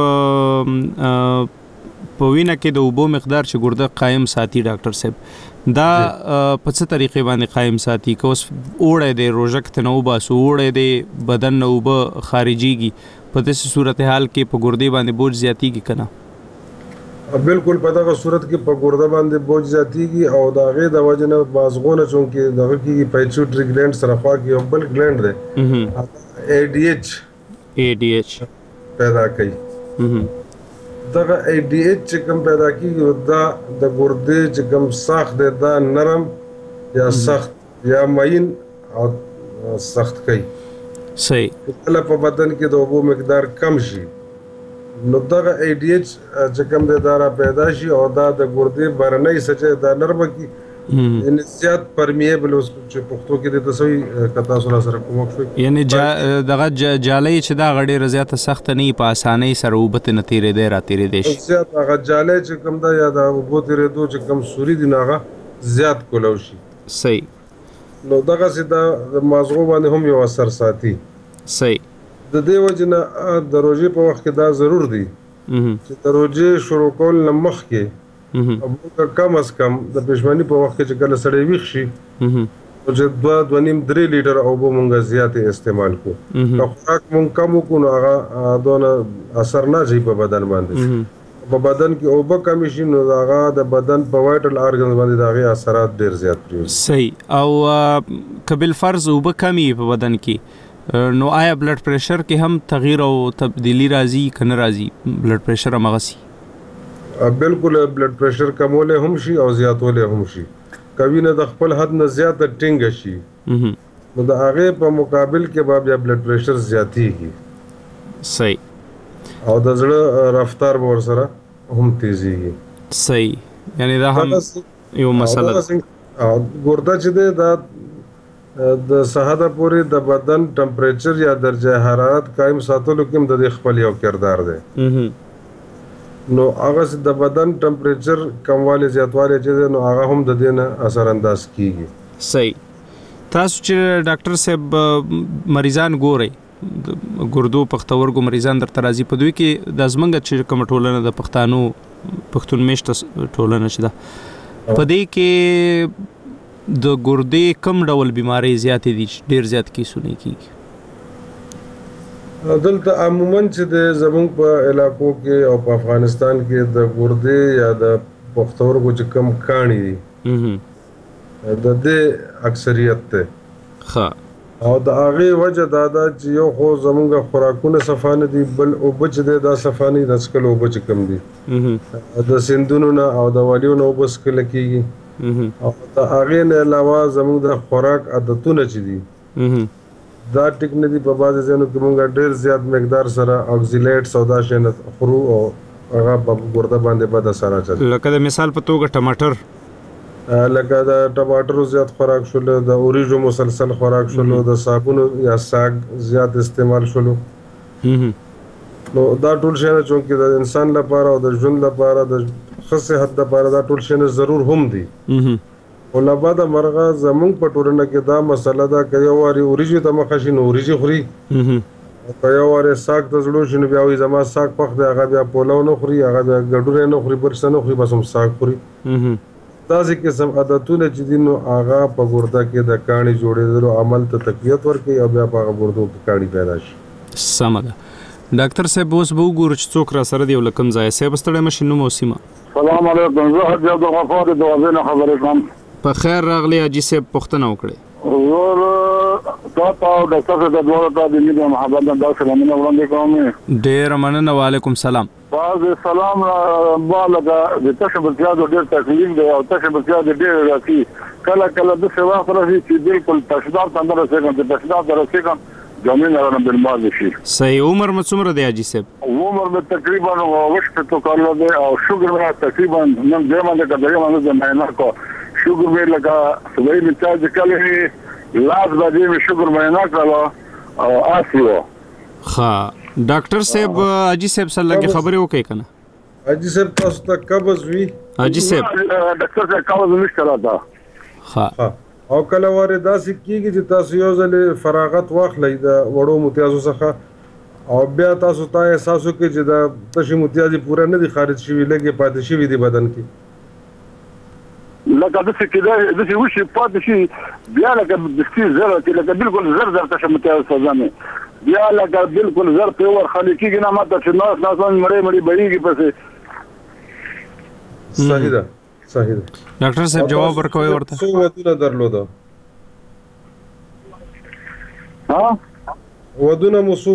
په وینه کې د اوبو مقدار چې ګرده قائم ساتي ډاکټر صاحب دا په څه طریقې باندې قائم ساتي که اوس اوړی دی روژه کې نه وباسو اوړی دی بدن نه اوبه خارجيږي په داسې صورتحال کې په ګردې باندې بوج زیاتیږي که نه بالکل په دغه صورت کې په ګرده باندې بوج زیاتیږي او د هغې د وجې نه بازغونه چونکې دغه کېږي پیچوټري ګلینډ سره خوا کې یو بل ګلینډ دی ADH پیدا کوي دغه ADH چې کوم پیدا کېږي دا د ګردې چې کوم ساخت دی دا نرم یا سخت یا مین او سخت کوي صحیح کله په بدن کې د اوبو مقدار کم شي نو دغه ADH چې کوم دی دا را پیدا شي او دا د ګردې بهرنۍ سچې دا نرمه کی یعنی زیات پرمیبل اوس چې پښتو کې د تسوي کتا سره کومک شوی یعنی دغه جالۍ چې دا غړې زیاته سخت نه په اسانۍ سره وبته نه تیرې دی را تیرې دی زیات هغه جالۍ چې کوم دا یا د وبو تیرې دو چې کوم سوري دی ناغه زیات کولو شي صحیح نو دغه سیدا د مازغو باندې هم یو اثر ساتي صحیح د دې وجنه د روزې په وخت کې دا ضرور دی چې د روزې شروع کول نه مخکې او کم از کم د پښمنۍ په وخت کې چې کله سړی ویښ شي او چې 2.5-3 لیټر اوبه مونږ زیاتې استعمال کو او خوراک مونږ کم وکړو نو هغه دونه اثر نه کوي په بدن باندې په بدن کې اوبه کم شي نو هغه د بدن په وایټل ارګنز باندې دغه اثرات ډیر زیات پریږدي صحیح او قبل فرض اوبه کمی په بدن کې نو آیا بلډ پریشر کې هم تغییر او تبدیلی راځي کنه راځي بلډ پریشر هم غسي بالکل بلډ پریشر کمول هم شي او زیاتول هم شي کوي نه د خپل حد نه زیات ټینګ شي نو د هغه په مقابل کې بیا بلډ پریشر زیاتیږي صحیح او د زړه رفتار ور سره هم تیزیږي صحیح یعنی دا هم یو مسله او ګرده چې دا د سهاده پورې د بدن ټمپریچر یا درجه حرارت قائم ساتلو کې هم د خپل یو کردار دی نو هغه د بدن ټمپریچر کموالی زیاتوالی چې نو هغه هم د دې نه اثر انداز کیږي صحیح تاسو چې ډاکټر صاحب مریضان ګورئ ګردو پښتورګو مریضان درته راځي په دوی کې د زمنګ چې کوم ټولنه د پښتون میشت ټولنه چې ده په دې کې د ګردې کم ډول بیماری زیاتې دي ډیر زیات کیسونه کیږي دلته عموما چې د زمونږ په علاقو کې او په افغانستان کې د ګردې یا د پښتورګو چې کم کاڼي دي د دې اکثریت ته ښه او د هغه وجه دا ده چې یو خو زمونږ خوراکونه صفانه دي بل او بچ دي دا صفانه د سکل او بچ کم دي د سندونو نه او د والیونو او بس کله کیږي او د هغه نه علاوه زمونږ د خوراک عادتونه چې دي دا ټیک نه دي په بعض ځینو کې مونږ ډیر زیات مقدار سره اوکسیلیټ سودا شنه خرو او هغه په ګرده باندې بد اثر اچي لکه د مثال په توګه ټماټر لکه د ټماټرو زیات خوراک شول د اوریجو مسلسل خوراک شول د صابونو یا ساګ زیات استعمال شول نو دا ټول شی نه چې د انسان لپاره او د ژوند لپاره د خاصه حد لپاره دا ټول شی نه ضرور هم دي ولابا د مرغه زمونږ په ټولنه کې دا مسله ده چې یو واري اوریجو ته مخه شي نو اوریجو خوري په یو واري ساګ ته زړو شنو بیا وي زما ساګ پخ دی هغه بیا پولو نه خوري هغه بیا ګډوره نه خوري برسه نه خوري بس هم ساګ خوري تاسو قسم عادتونه چې دي نو هغه په ګرده کې د کاڼي جوړېدلو عمل ته تقویت ورکوي او بیا په هغه ګردو کې کاڼي پیدا شي سمه ده ډاکټر صاحب اوس به وګورو چې څوک را سره دی ولکم ځای صاحب ستړی مشي نو موسمه السلام علیکم زه حاجی عبدالغفار د وزین خبرې کوم په خیر راغلی حاجی صاحب پوښتنه وکړئ زه تاسو د ډاکټر د دوه د دې محبت د سلامونه وړاندې کوم ډیر مننه وعلیکم سلام باز سلام بالغه د تشبثیا د ډیر تکلیف دی او تشبثیا د ډیر راځي کله کله د سوا فرضي چې بالکل تشدار تندر څنګه د تشدار درسي کوم زمين رانا بالماضي شي صحیح عمر مڅومره دی حاجی صاحب عمر به تقریبا وشت تو کارلو دی او شوګر مې تقریبا نن دمه د کډه باندې نه کو شوګر مې لگا سوي می چارج کړي لاس باندې مې شوګر مې نه کړو او اسیو ها ډاکټر صاحب حاجی صاحب سره لګي خبرې وکړي کنه حاجی صاحب تاسو ته قبض وی حاجی صاحب ډاکټر صاحب قبض نشته راځه ها او کله واره داسې کیږي چې تاسو یو ځل فراغت واخلئ د وړو متیازو څخه او بیا تاسو ته احساس وکړي چې دا تشي متیازي پوره نه دي خارج شوي لګي پاتې شوي دي بدن کې لکه د څه کې د څه وشي پاتې شي بیا لکه د څه زره کې لکه بالکل زر تشي متیاز سزانه بیا لکه بالکل زر په ور خالي کېږي نه ماته چې نو تاسو مړې بېږي پسې صحیح ده صحیح ده ډاکټر صاحب جواب ورکوي ورته څو ودونه درلوده ها ودونه مسو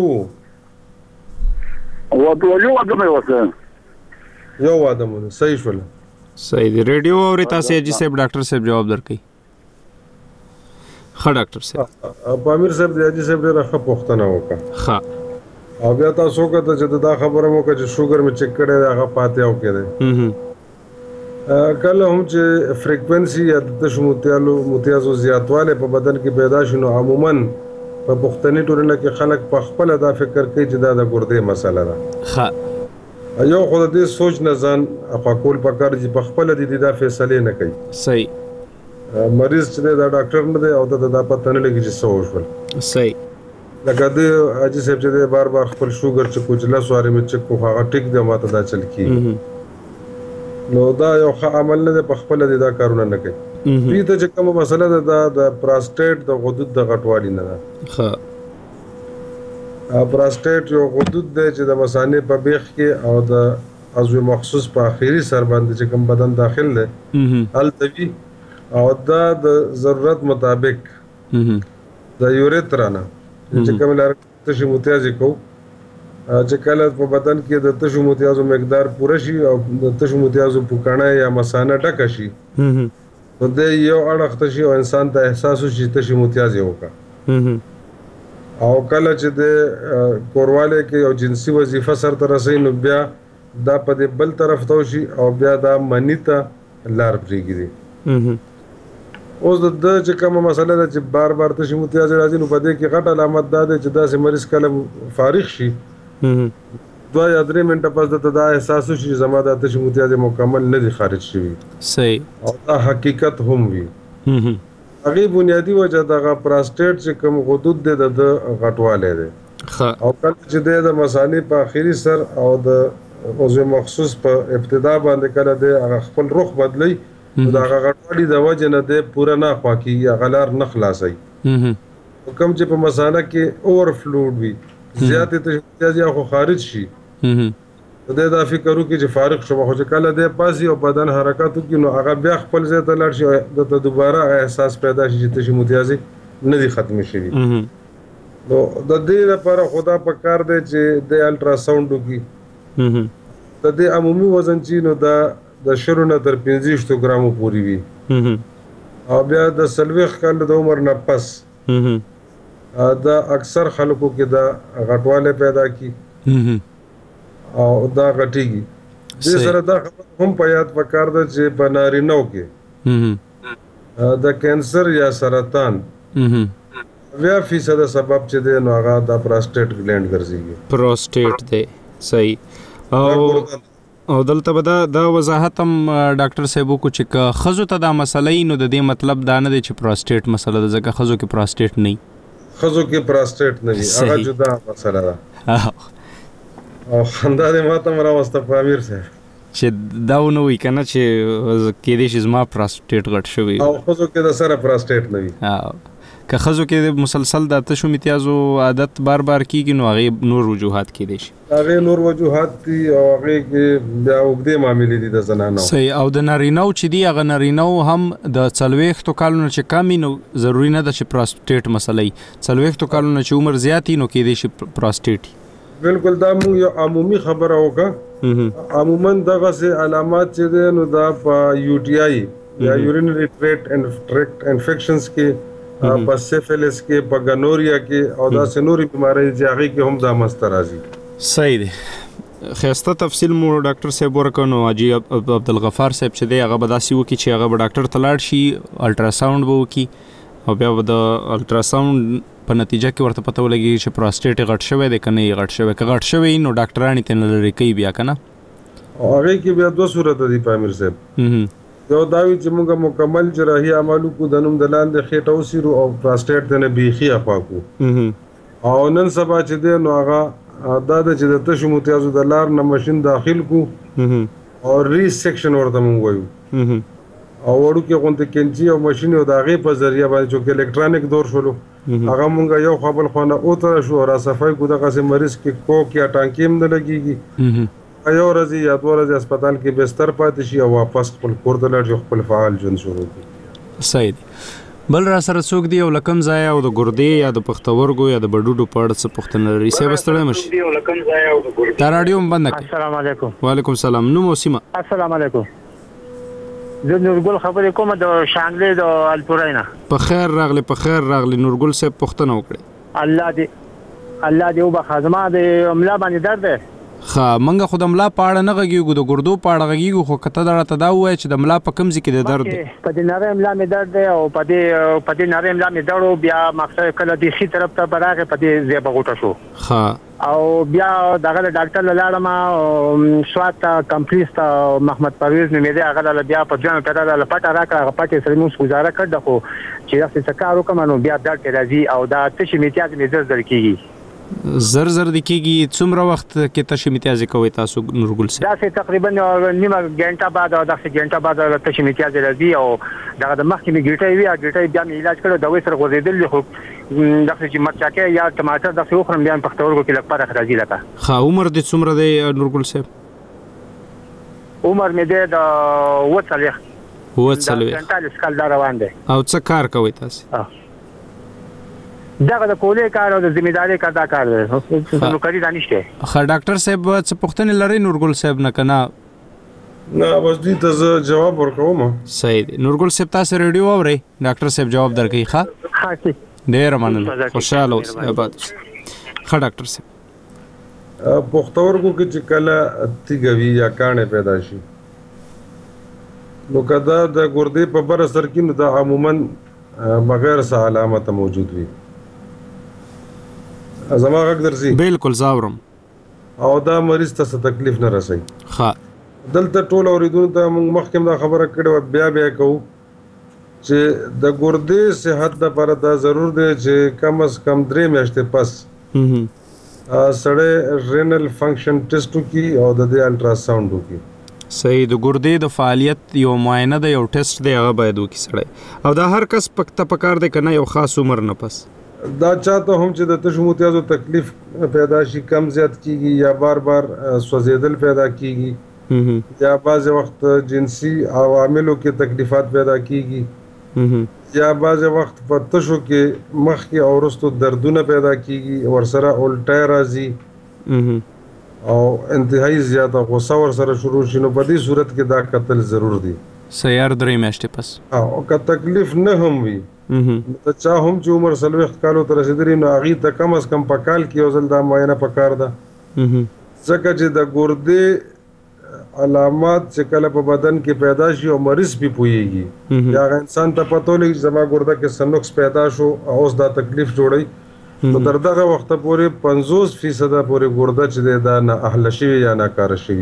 یو واده وسه یو واده مو صحیح شول صحیح دی ریډیو اوري تاسو حاجی صاحب ډاکټر صاحب جواب درکړي ښه ډاکټر صاحب پامیر صاحب د حاجی صاحب ډېره ښه پوښتنه وکړه ښه او بیا تاسو کته چې دا خبره مو کړه چې شوګر مې چک کړی هغه پاتې او کېده کله هم چې فریکوینسي یا د تشو متیازو زیاتواله په بدن کې پیدا شنو عموما په پښتني ټولنه کې خلک په خپل دا فکر کوي چې دا د ګردې مسله ده ښه یو خو د دې سوچ نه ځان خپل پکار چې په خپل د دا فیصله نه کوي صحیح مریض چې دا ډاکټر نه دی او دا پته نه لګي چې څه وشول صحیح لکه د حاجی صاحب چې بار بار خپل شوګر چې کوجلا سواري مې چک کو هغه ټیک دی ماته دا چل کی نو دا یو ښه عمل نه په خپل دا کارونه نه کوي دې ته چې کومه مسله ده د پراسټیټ د غدود د غټوالي نه ده ښه پراسټیټ یو غدود دی چې د مثانې په بیخ کې او د عضو مخصوص په اخیری سر باندې چې کوم بدن داخل دی هلته وي او دا د ضرورت مطابق د یوریترا نه چې کوم لار تشي متیازي کو چې کله په بدن کې د تشو متیازو مقدار پوره شي او د تشو متیازو پوکانه یا مثانه ډکه شي نو د یو اړخ شي او انسان ته احساس شي تشي متیازي وکړه او کله چې د کورواله کې یو جنسي وظیفه سر ته رسي نو بیا دا په دې بل طرف ته شي او بیا دا منیته لار پریږدي اوس د چې کومه مسله ده چې بار بار تشي متیازي راځي نو په دې کې غټ علامت ده چې دا سه مریض کله فارغ شي 2 یا 3 منټه پس د دا احساس شي زما د تشي متیازي مکمل نه دي خارج شي صحیح او دا حقیقت هم وي هغه بنیادی وجه د پراسټیټ چې کوم غدود د غټواله ده او کله چې د مثانې په اخیری سر او د عضو مخصوص په ابتدا باندې کله د خپل رخ بدلی دا غټوالی د وجه نه د پوره نه خواکی یا غلار نه خلاصي کوم چې په مثانه کې اور فلوډ وي زیاتې تشخیص یا خو خارج شي دا فکر وکړي چې فارغ شوه خو چې کله د پاسي او بدن حرکت وکړي نو هغه بیا خپل ځای ته لاړ شي د دوباره احساس پیدا شي چې تشي متیازي نه دي ختم شوي. نو د دې لپاره خدا په کار دی چې د الټراساوند وکړي. د دې عمومي وزن چې نو د شرو نه تر 25 ګرامو پورې وي او بیا د 40 کال د عمر نه پس دا اکثر خلکو کې دا غټواله پیدا کی او دا غټيږي. دې سره دا هم په یاد پکار ده چې په نارینه‌و کې د کینسر یا سرطان 20% سبب چې دی نو هغه د پروسټیټ ګلینډ ګرځي. پروسټیټ دی صحیح. او دلته به دا وضاحت هم ډاکټر صاحب کو چې خزو ته دا مسلې نو د دې مطلب دا نه دی چې پروسټیټ مسله ده ځکه خزو کې پروسټیټ نه وي. خزو کې پروسټیټ نه وي هغه جدا مسله ده. او خندا دې ماته راوسته په امیر صاحب چې دا نو وی کنه چې کې دې چې زما پروسټیټ غټ شوی او خزو کې د سره پروسټیټ نه وي. که خزو کې مسلسل د تشو امتیازو عادت بار بار کیږي نو هغه نور وجوهات کې دي. هغه نور وجوهات دي او هغه کې بیا وګړي معاملې دي د زنانو. صحیح. او د نارینو چې دی هغه نارینو هم د 40 کالونو چې کم نو ضروری نه ده چې پروسټیټ مسلې 40 کالونو چې عمر زیاتی نو کې دي چې پروسټیټ. بالکل دا مو یو عمومي خبره وکړه. عموما دغه سه علامات چې دي نو دا په یو ټي آی یا یورینری ټریکټ انفیکشنز کې په سیفیلس کې په ګنوریا کې او دا سنوري بیماری چې هغه کې هم دا مستر راځي. صحیح دی. خسته تفصیل مو ډاکټر صاحب ورکونو اجي عبدالغفار صاحب چې دی هغه بداسي وکي چې هغه ډاکټر تلاړ شي الټراساوند به وکي او بیا د الټراساوند په نتیجه کې ورته پته ولګي چې پروسټیټ غټ شوی دی کنه غټ شوی که غټ شوی نو ډاکټرانی ته لری کوي بیا کنه. هغه کې بیا دوه صورت دي پامیر صاحب. یو داوی چې موږ مکمل جراحي عملو کو د نوم د لاندې خېټه وسیرو او پروسټیټ ته بيخي افاکو او نن سبا چې دی نو هغه دا د چې د تشو متیازو د لار نه ماشين داخل کو او ریسیکشن ورته مونږ وایو او وړو کې غونډه کینچي او ماشين او داغه په ذریعہ باندې چې الکترونیک دور شولو هغه مونږ یو خپل خونه او تر شو را صفای کو دغه سه مریض کې کوک یا ټانکیم نه لګيږي. یو ورځ یا دوه ورځې هسپتال کې بستر پاتې شي او واپس خپل کور ته لاړ شي خپل فعال ژوند شروع کړي. صحیح. بل را سره څوک دی او لکم ځای او د ګردې یا د پښتورګو یا د بډوډو په اړه څه پوښتنه لري سه وستړی مشي. دا رادیو بند کړئ. السلام علیکم. وعلیکم السلام. نو موسیما. السلام علیکم. زه نورګل خبرې کوم د شانګلې د الپورینا. په خیر راغلی نورګل صاحب پوښتنه وکړي. الله دې وبخښه د املا باندې درد ده. خا منګه خود املا پاړه نه غږیږي د ګردو پاړه غږیږي خو کته درته دا وای چې د املا په کمزې کې د درد په دې نری املا مې درد دی او په دې نری املا مې درد بیا مقصد کله د شي طرف ته براغه په دې زیبه غوټه شو. خا او بیا دغه ډاکټر لاړم سوات کمپلیس ته محمد پرویز مې دې هغه بیا په ځان پیدا د پټه راکړه پټه سره موږ گزاره کړ خو چې تاسو څه کار وکم نو بیا درد راځي او دا تشې میتیاز مې زر کیږي. زر د کېږي څومره وخت کې تشې میتیازې کوي تاسو نورګل صاحب؟ دا تقریبا نیمه غنټه بعد او 10 غنټه بعد تشې میتیازې راځي او دا د مخکې می ګټي وی ګټي بیا می علاج کړو دوی سره غوړېدل خو دا چې مرچاکه یا ټماټر د څو خرم بیا پښتورګو کې لږ فرق راځي لکه. خا عمر دې څومره دی نورګل صاحب؟ عمر مې دی د 40 کال روان دی. او څه کار کوي تاسو؟ دغه د کولې کار او د ځمېداري کار دا کار دی نو کاری دانشته. خا ډاکټر صاحب څه پوښتنه لري نورګل صاحب نه کنه؟ نه بس دې ته جواب ورکوم. صحیح دی. نورګل صاحب تاسو ریډیو اورئ ډاکټر صاحب جواب درکړي. ښه ډېر مننه خوشاله اوسئ آباد. ښه ډاکټر صاحب پښتورګو کې چې کله تیګوي یا کانه پیدا شي نو کدا د ګردې په بر اثر کې نو دا عموما بغیر څه علامت موجود وي. زما غږ درځي؟ بالکل زاورم. او دا مریض ته څه تکلیف نه رسي. ښه دلته ټول اوریدونکو ته موږ مخکې دا خبره کړې و بیا کوو چې د ګردې صحت لپاره دا ضرور دی چې کم از کم 3 میاشتې پس سړی رینل فنکشن ټیسټ وکړي او د دې الټراساوند وکړي. صحیح. د ګردې د فعالیت یو معاینه ده یو ټیسټ دی هغه باید وکړي سړی او دا هر کس پکار دی کنه یو خاص عمر نه پس. دا چاته هم چې د تشو متیازو تکلیف پیدا شي کم زیات کیږي یا بار سوځیدل پیدا کیږي یا بعض وخت جنسي عواملو کې تکلیفات پیدا کیږي یا بعض وخت په تشو کې مخ کې او وروستو دردونه پیدا کیږي ورسره الټی راځي او انتهایی زیاته غوسه ورسره شروع شي نو په دې صورت کې دا قتل ضرور دی سیار 3 میاشتې پس او که تکلیف نه هم وي ته چا هم چې عمر 40 کالو ته رسیدلی نو هغې ته کم از کم په کال کې یو ځل دا معاینه پکار ده ځکه چې د ګردې علامات چې کله په بدن کې پیدا شي او مریض به پوهیږي یا هغه انسان ته پته لګي چې زما ګرده کې سنوکس پیدا شو او اوس دا تکلیف جوړي نو تر دغه وخت پورې 50% پورې ګرده چې دا نه اهل شي یا نه کار شي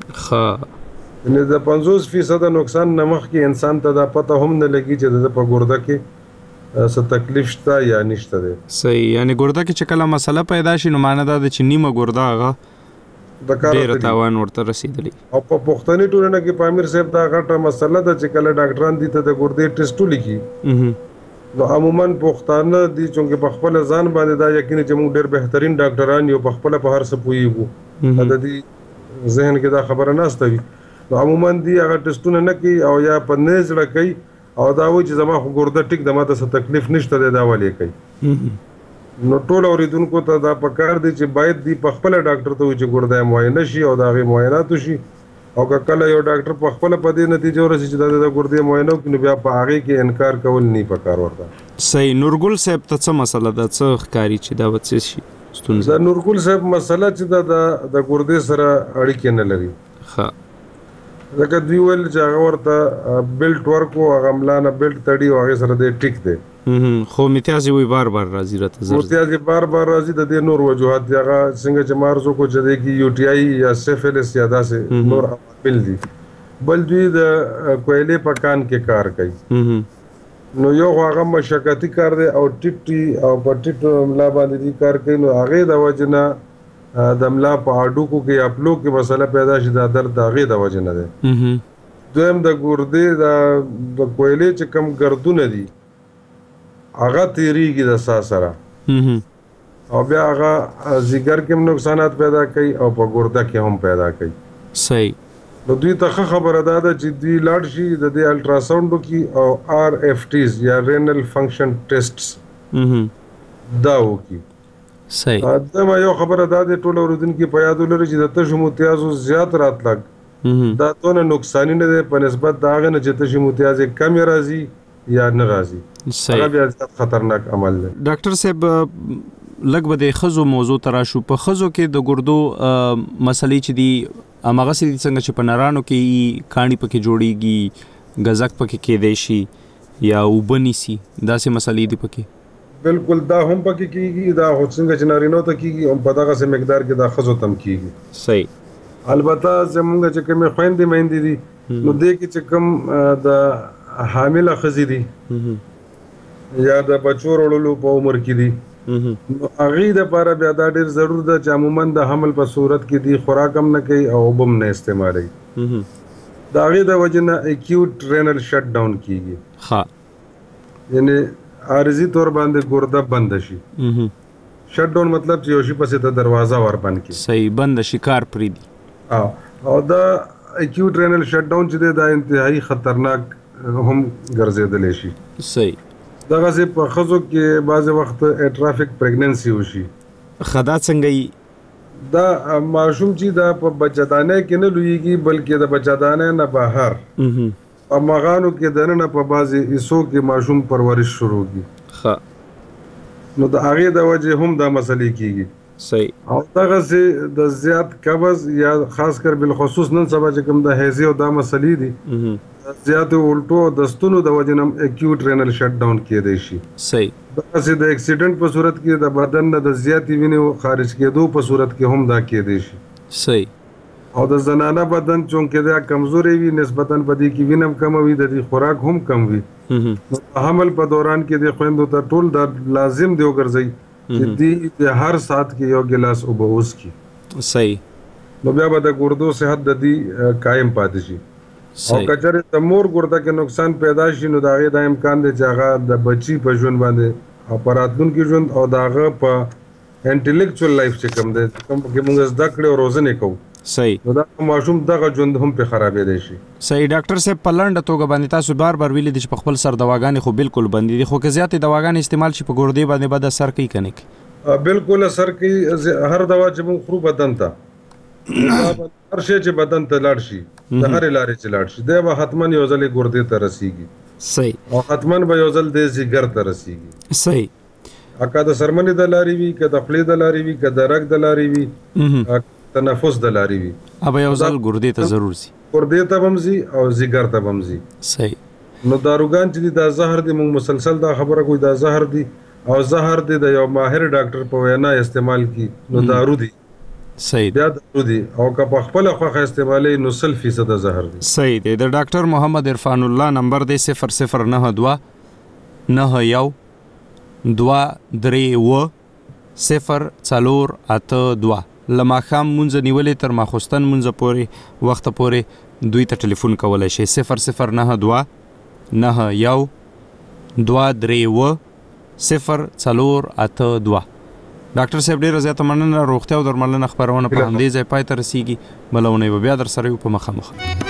نو د 50% نقصان نمخ کې انسان ته دا پته هم نه لګي چې د په ګرده کې څه تکلیف شته یا نشته دی صحیح یعنی ګرده کې چې کله مسله پیدا شي نو معنی دا د چې نیمه ګرده هغه ډېر تاوان ورته رسیدلی او په پښتني ټولنه کې پامیر صاحب دا غټه مسله ده چې کله ډاکټران دي ته د ګردې ټیسټ لیکي نو عموما پښتانه دي چې په خپل ځان باندې دا یقین چې موږ ډېر بهترین ډاکټران یو په خپل په هر څه پوهیږو د دې ذهن کې دا خبره نشته وي نو عموما دي هغه ټیسټونه نه کوي او یا په نزړه کوي او دا وایي چې زما خو ګرده ټیک د ماته څه تکلیف نشته دی دا ولې کوي نو ټول اوریدونکو ته دا پکار دی چې باید دی په خپل ډاکټر ته چې ګرده معاینه شي او دا غي معاینات شي او کله یو ډاکټر په خپل په دې نتیجه ورسي چې د ګردې معاینه کوي بیا په هغه کې انکار کول نه پکار ورته صحیح نورګل صاحب ته څه مسله ده څه ښکاری چې دا وڅ شي ستونزه دا نورګل صاحب مسله چې د ګردې سره اړیکه نه لري ها دا دوی ول چې هغه ورته بیلټ ورکو هغه ملانه بیلټ تړي او هغه سره دې ټیک دی خو متیازي وي بار راځي راته زر متیازي بار راځي د دې نور وجوهات دی هغه څنګه چې مارزو کو چې دی کی یو ټی آی یا سیفلس یا داسې نور عوامل دي بل دوی د کویلې په کان کې کار کوي نو یو هغه مشقتي کار دی او ټیټي او په ټیټ ملا باندې دی کار کوي نو هغه د وجنه د ملا په اډوکو کې خپلو کې مسله پیدا شي د درد هغه د وجنه ده دویم د ګردې د کویلې چې کم ګردونه دي هغه تیریږي د ساه سره او بیا هغه ځیګر کې نقصانات پیدا کوي او په ګرده کې هم پیدا کوي صحیح نو دوی ته خبره ده چې دوی لاړ شي د دې الټراساوند کې او آر اف ټیز یا رینل فنکشن ټیسټس دا وکي صحیح دا ما یو خبره ده ټول اوریدونکو په یاد ولري چې د تشو متیازو زیات راتلګ دا تونه نقصان نه ده په نسبت دا غنه چې تشو متیازه کم راځي یا نه راځي صحیح بیا خطرناک عمل دی ډاکټر صاحب لګ به د خزو موضوع ترا شو په خزو کې د ګردو مسلې چې دی امغه سي څنګه چې په نارانو کې کاڼي پکې جوړيږي غزک پکې کې دی شي یا وبني سي داسې مسلې دی پکې بالکل دا هم پکې کیږي دا څنګه چې نارینو ته کیږي هم په دغه سم مقدار کې دا خزو تم کیږي صحیح البته زمونږ چې کومه خويندې مېندې دي نو دې کې چې کوم د حامل خزي دي یا د بچو وړلو په عمر کې دي نو هغه د لپاره بیا دا ډیر ضرور ده چې عموما د حمل په صورت کې دي خوراک هم نه کوي او بم نه استعمالي دا غي د وجنه اکیوټ رینل شټ ډاون کیږي ها یعنی عارضی تور باندې ګرده بند شي شټ ډاون مطلب چې یو شي پسې ته دروازه ور بند کی صحیح بند شي کار پری دي او دا اکیوټ رینل شټ ډاون چې دا انتهایی خطرناک هم ګرځیدل شي صحیح دغه سه په خزو کې بعض وخت اټرافیک پریګننسي وشي خدا څنګه دا ماشوم چې دا په بچدانه کې نه لویږي بلکې د بچدانه نه بهر او مغانو کې دنه په بعضي ایسو کې ماشوم پرورش شروع کی نو د هغه د وجه هم دا مسلې کیږي صحیح او دغه سه د زیات قبض یا خاص کر بالخصوص نن سبا چې کوم د هیزي او دا مسلې دي زیات الټو د ستونو د وجنم اکیوټ رینل شټ ډاون کېدای شي صحیح دا چې د اکسیډنټ په صورت کې د بدن نه د زیاتې وینې خارج کېدو په صورت کې هم دا کېدای شي صحیح او د زنانه بدن چونکه دا کمزوري وي نسبتاً پدې کې وینم کم وي د دې خوراک هم کم وي حمل په دوران کې د خويندو ته ټول د لازم دی وګرځي چې د هر سات کې یو ګلاس اوبه اوس کی صحیح نو بیا به د ګردو صحت د دې قائم پاتې شي او کچره د مور ګرده کې نقصان پیدا شي نو دا غي د امکان دی چې هغه د بچي په ژوند باندې اپراتون کې ژوند او داغه په انټلیکچوال لایف چې کوم دی کوم کې موږ زده کړې او روزنه کوو صحیح نو دا ماشوم دغه ژوند هم په خرابې شي. صحیح ډاکټر صاحب په لنډه توګه باندې تاسو بار ویلي دي چې په خپل سر دواګانې خو بالکل بندي دي، خو که زیاتې دواګانې استعمال شي په ګردې باندې بد اثر کوي کنه کی؟ بالکل اثر کوي. هر دوا چې موږ خورو بدن ته هر شی چې بدن ته لاړ شي د هر لارې چې لاړ شي دا به حتما یو ځل ګردې ته رسیږي. صحیح. او حتما به یو ځل د ځیګر ته رسیږي. صحیح. اکا د سرمنې د لارې وي، که د خولې د لارې وي، که د رګ د لارې وي، تنفس د لارې وي، ابا یو ځل ګردې ته ضرور سي. ګردې ته بمزي او ځیګر ته بمزي. صحیح. نو داروګان چې دا زهر دي، موږ مسلسل دا خبره کوي دا زهر دي او زهر دي د یو ماهر ډاکټر په وینا استعمال کی نو دارو دي. صحیح. دا دارو دي او که په خپل خوخه استعمالي نو 100% زهر دي. صحیح دی. د ډاکټر محمد عرفان الله نمبر دی 0092 91 232 042. لماخام مونږ نیولې تر ماخوستن مونږ پورې وخت پورې دوی ته ټلیفون کولای شي 0092 91 232 042. ډاکټر صاحب ډیره زیاته مننه. روغتیا او درملنه خبرونه په همدې ځای پای ته رسیږي. بلونه به بیا در سره یو په مخامخ.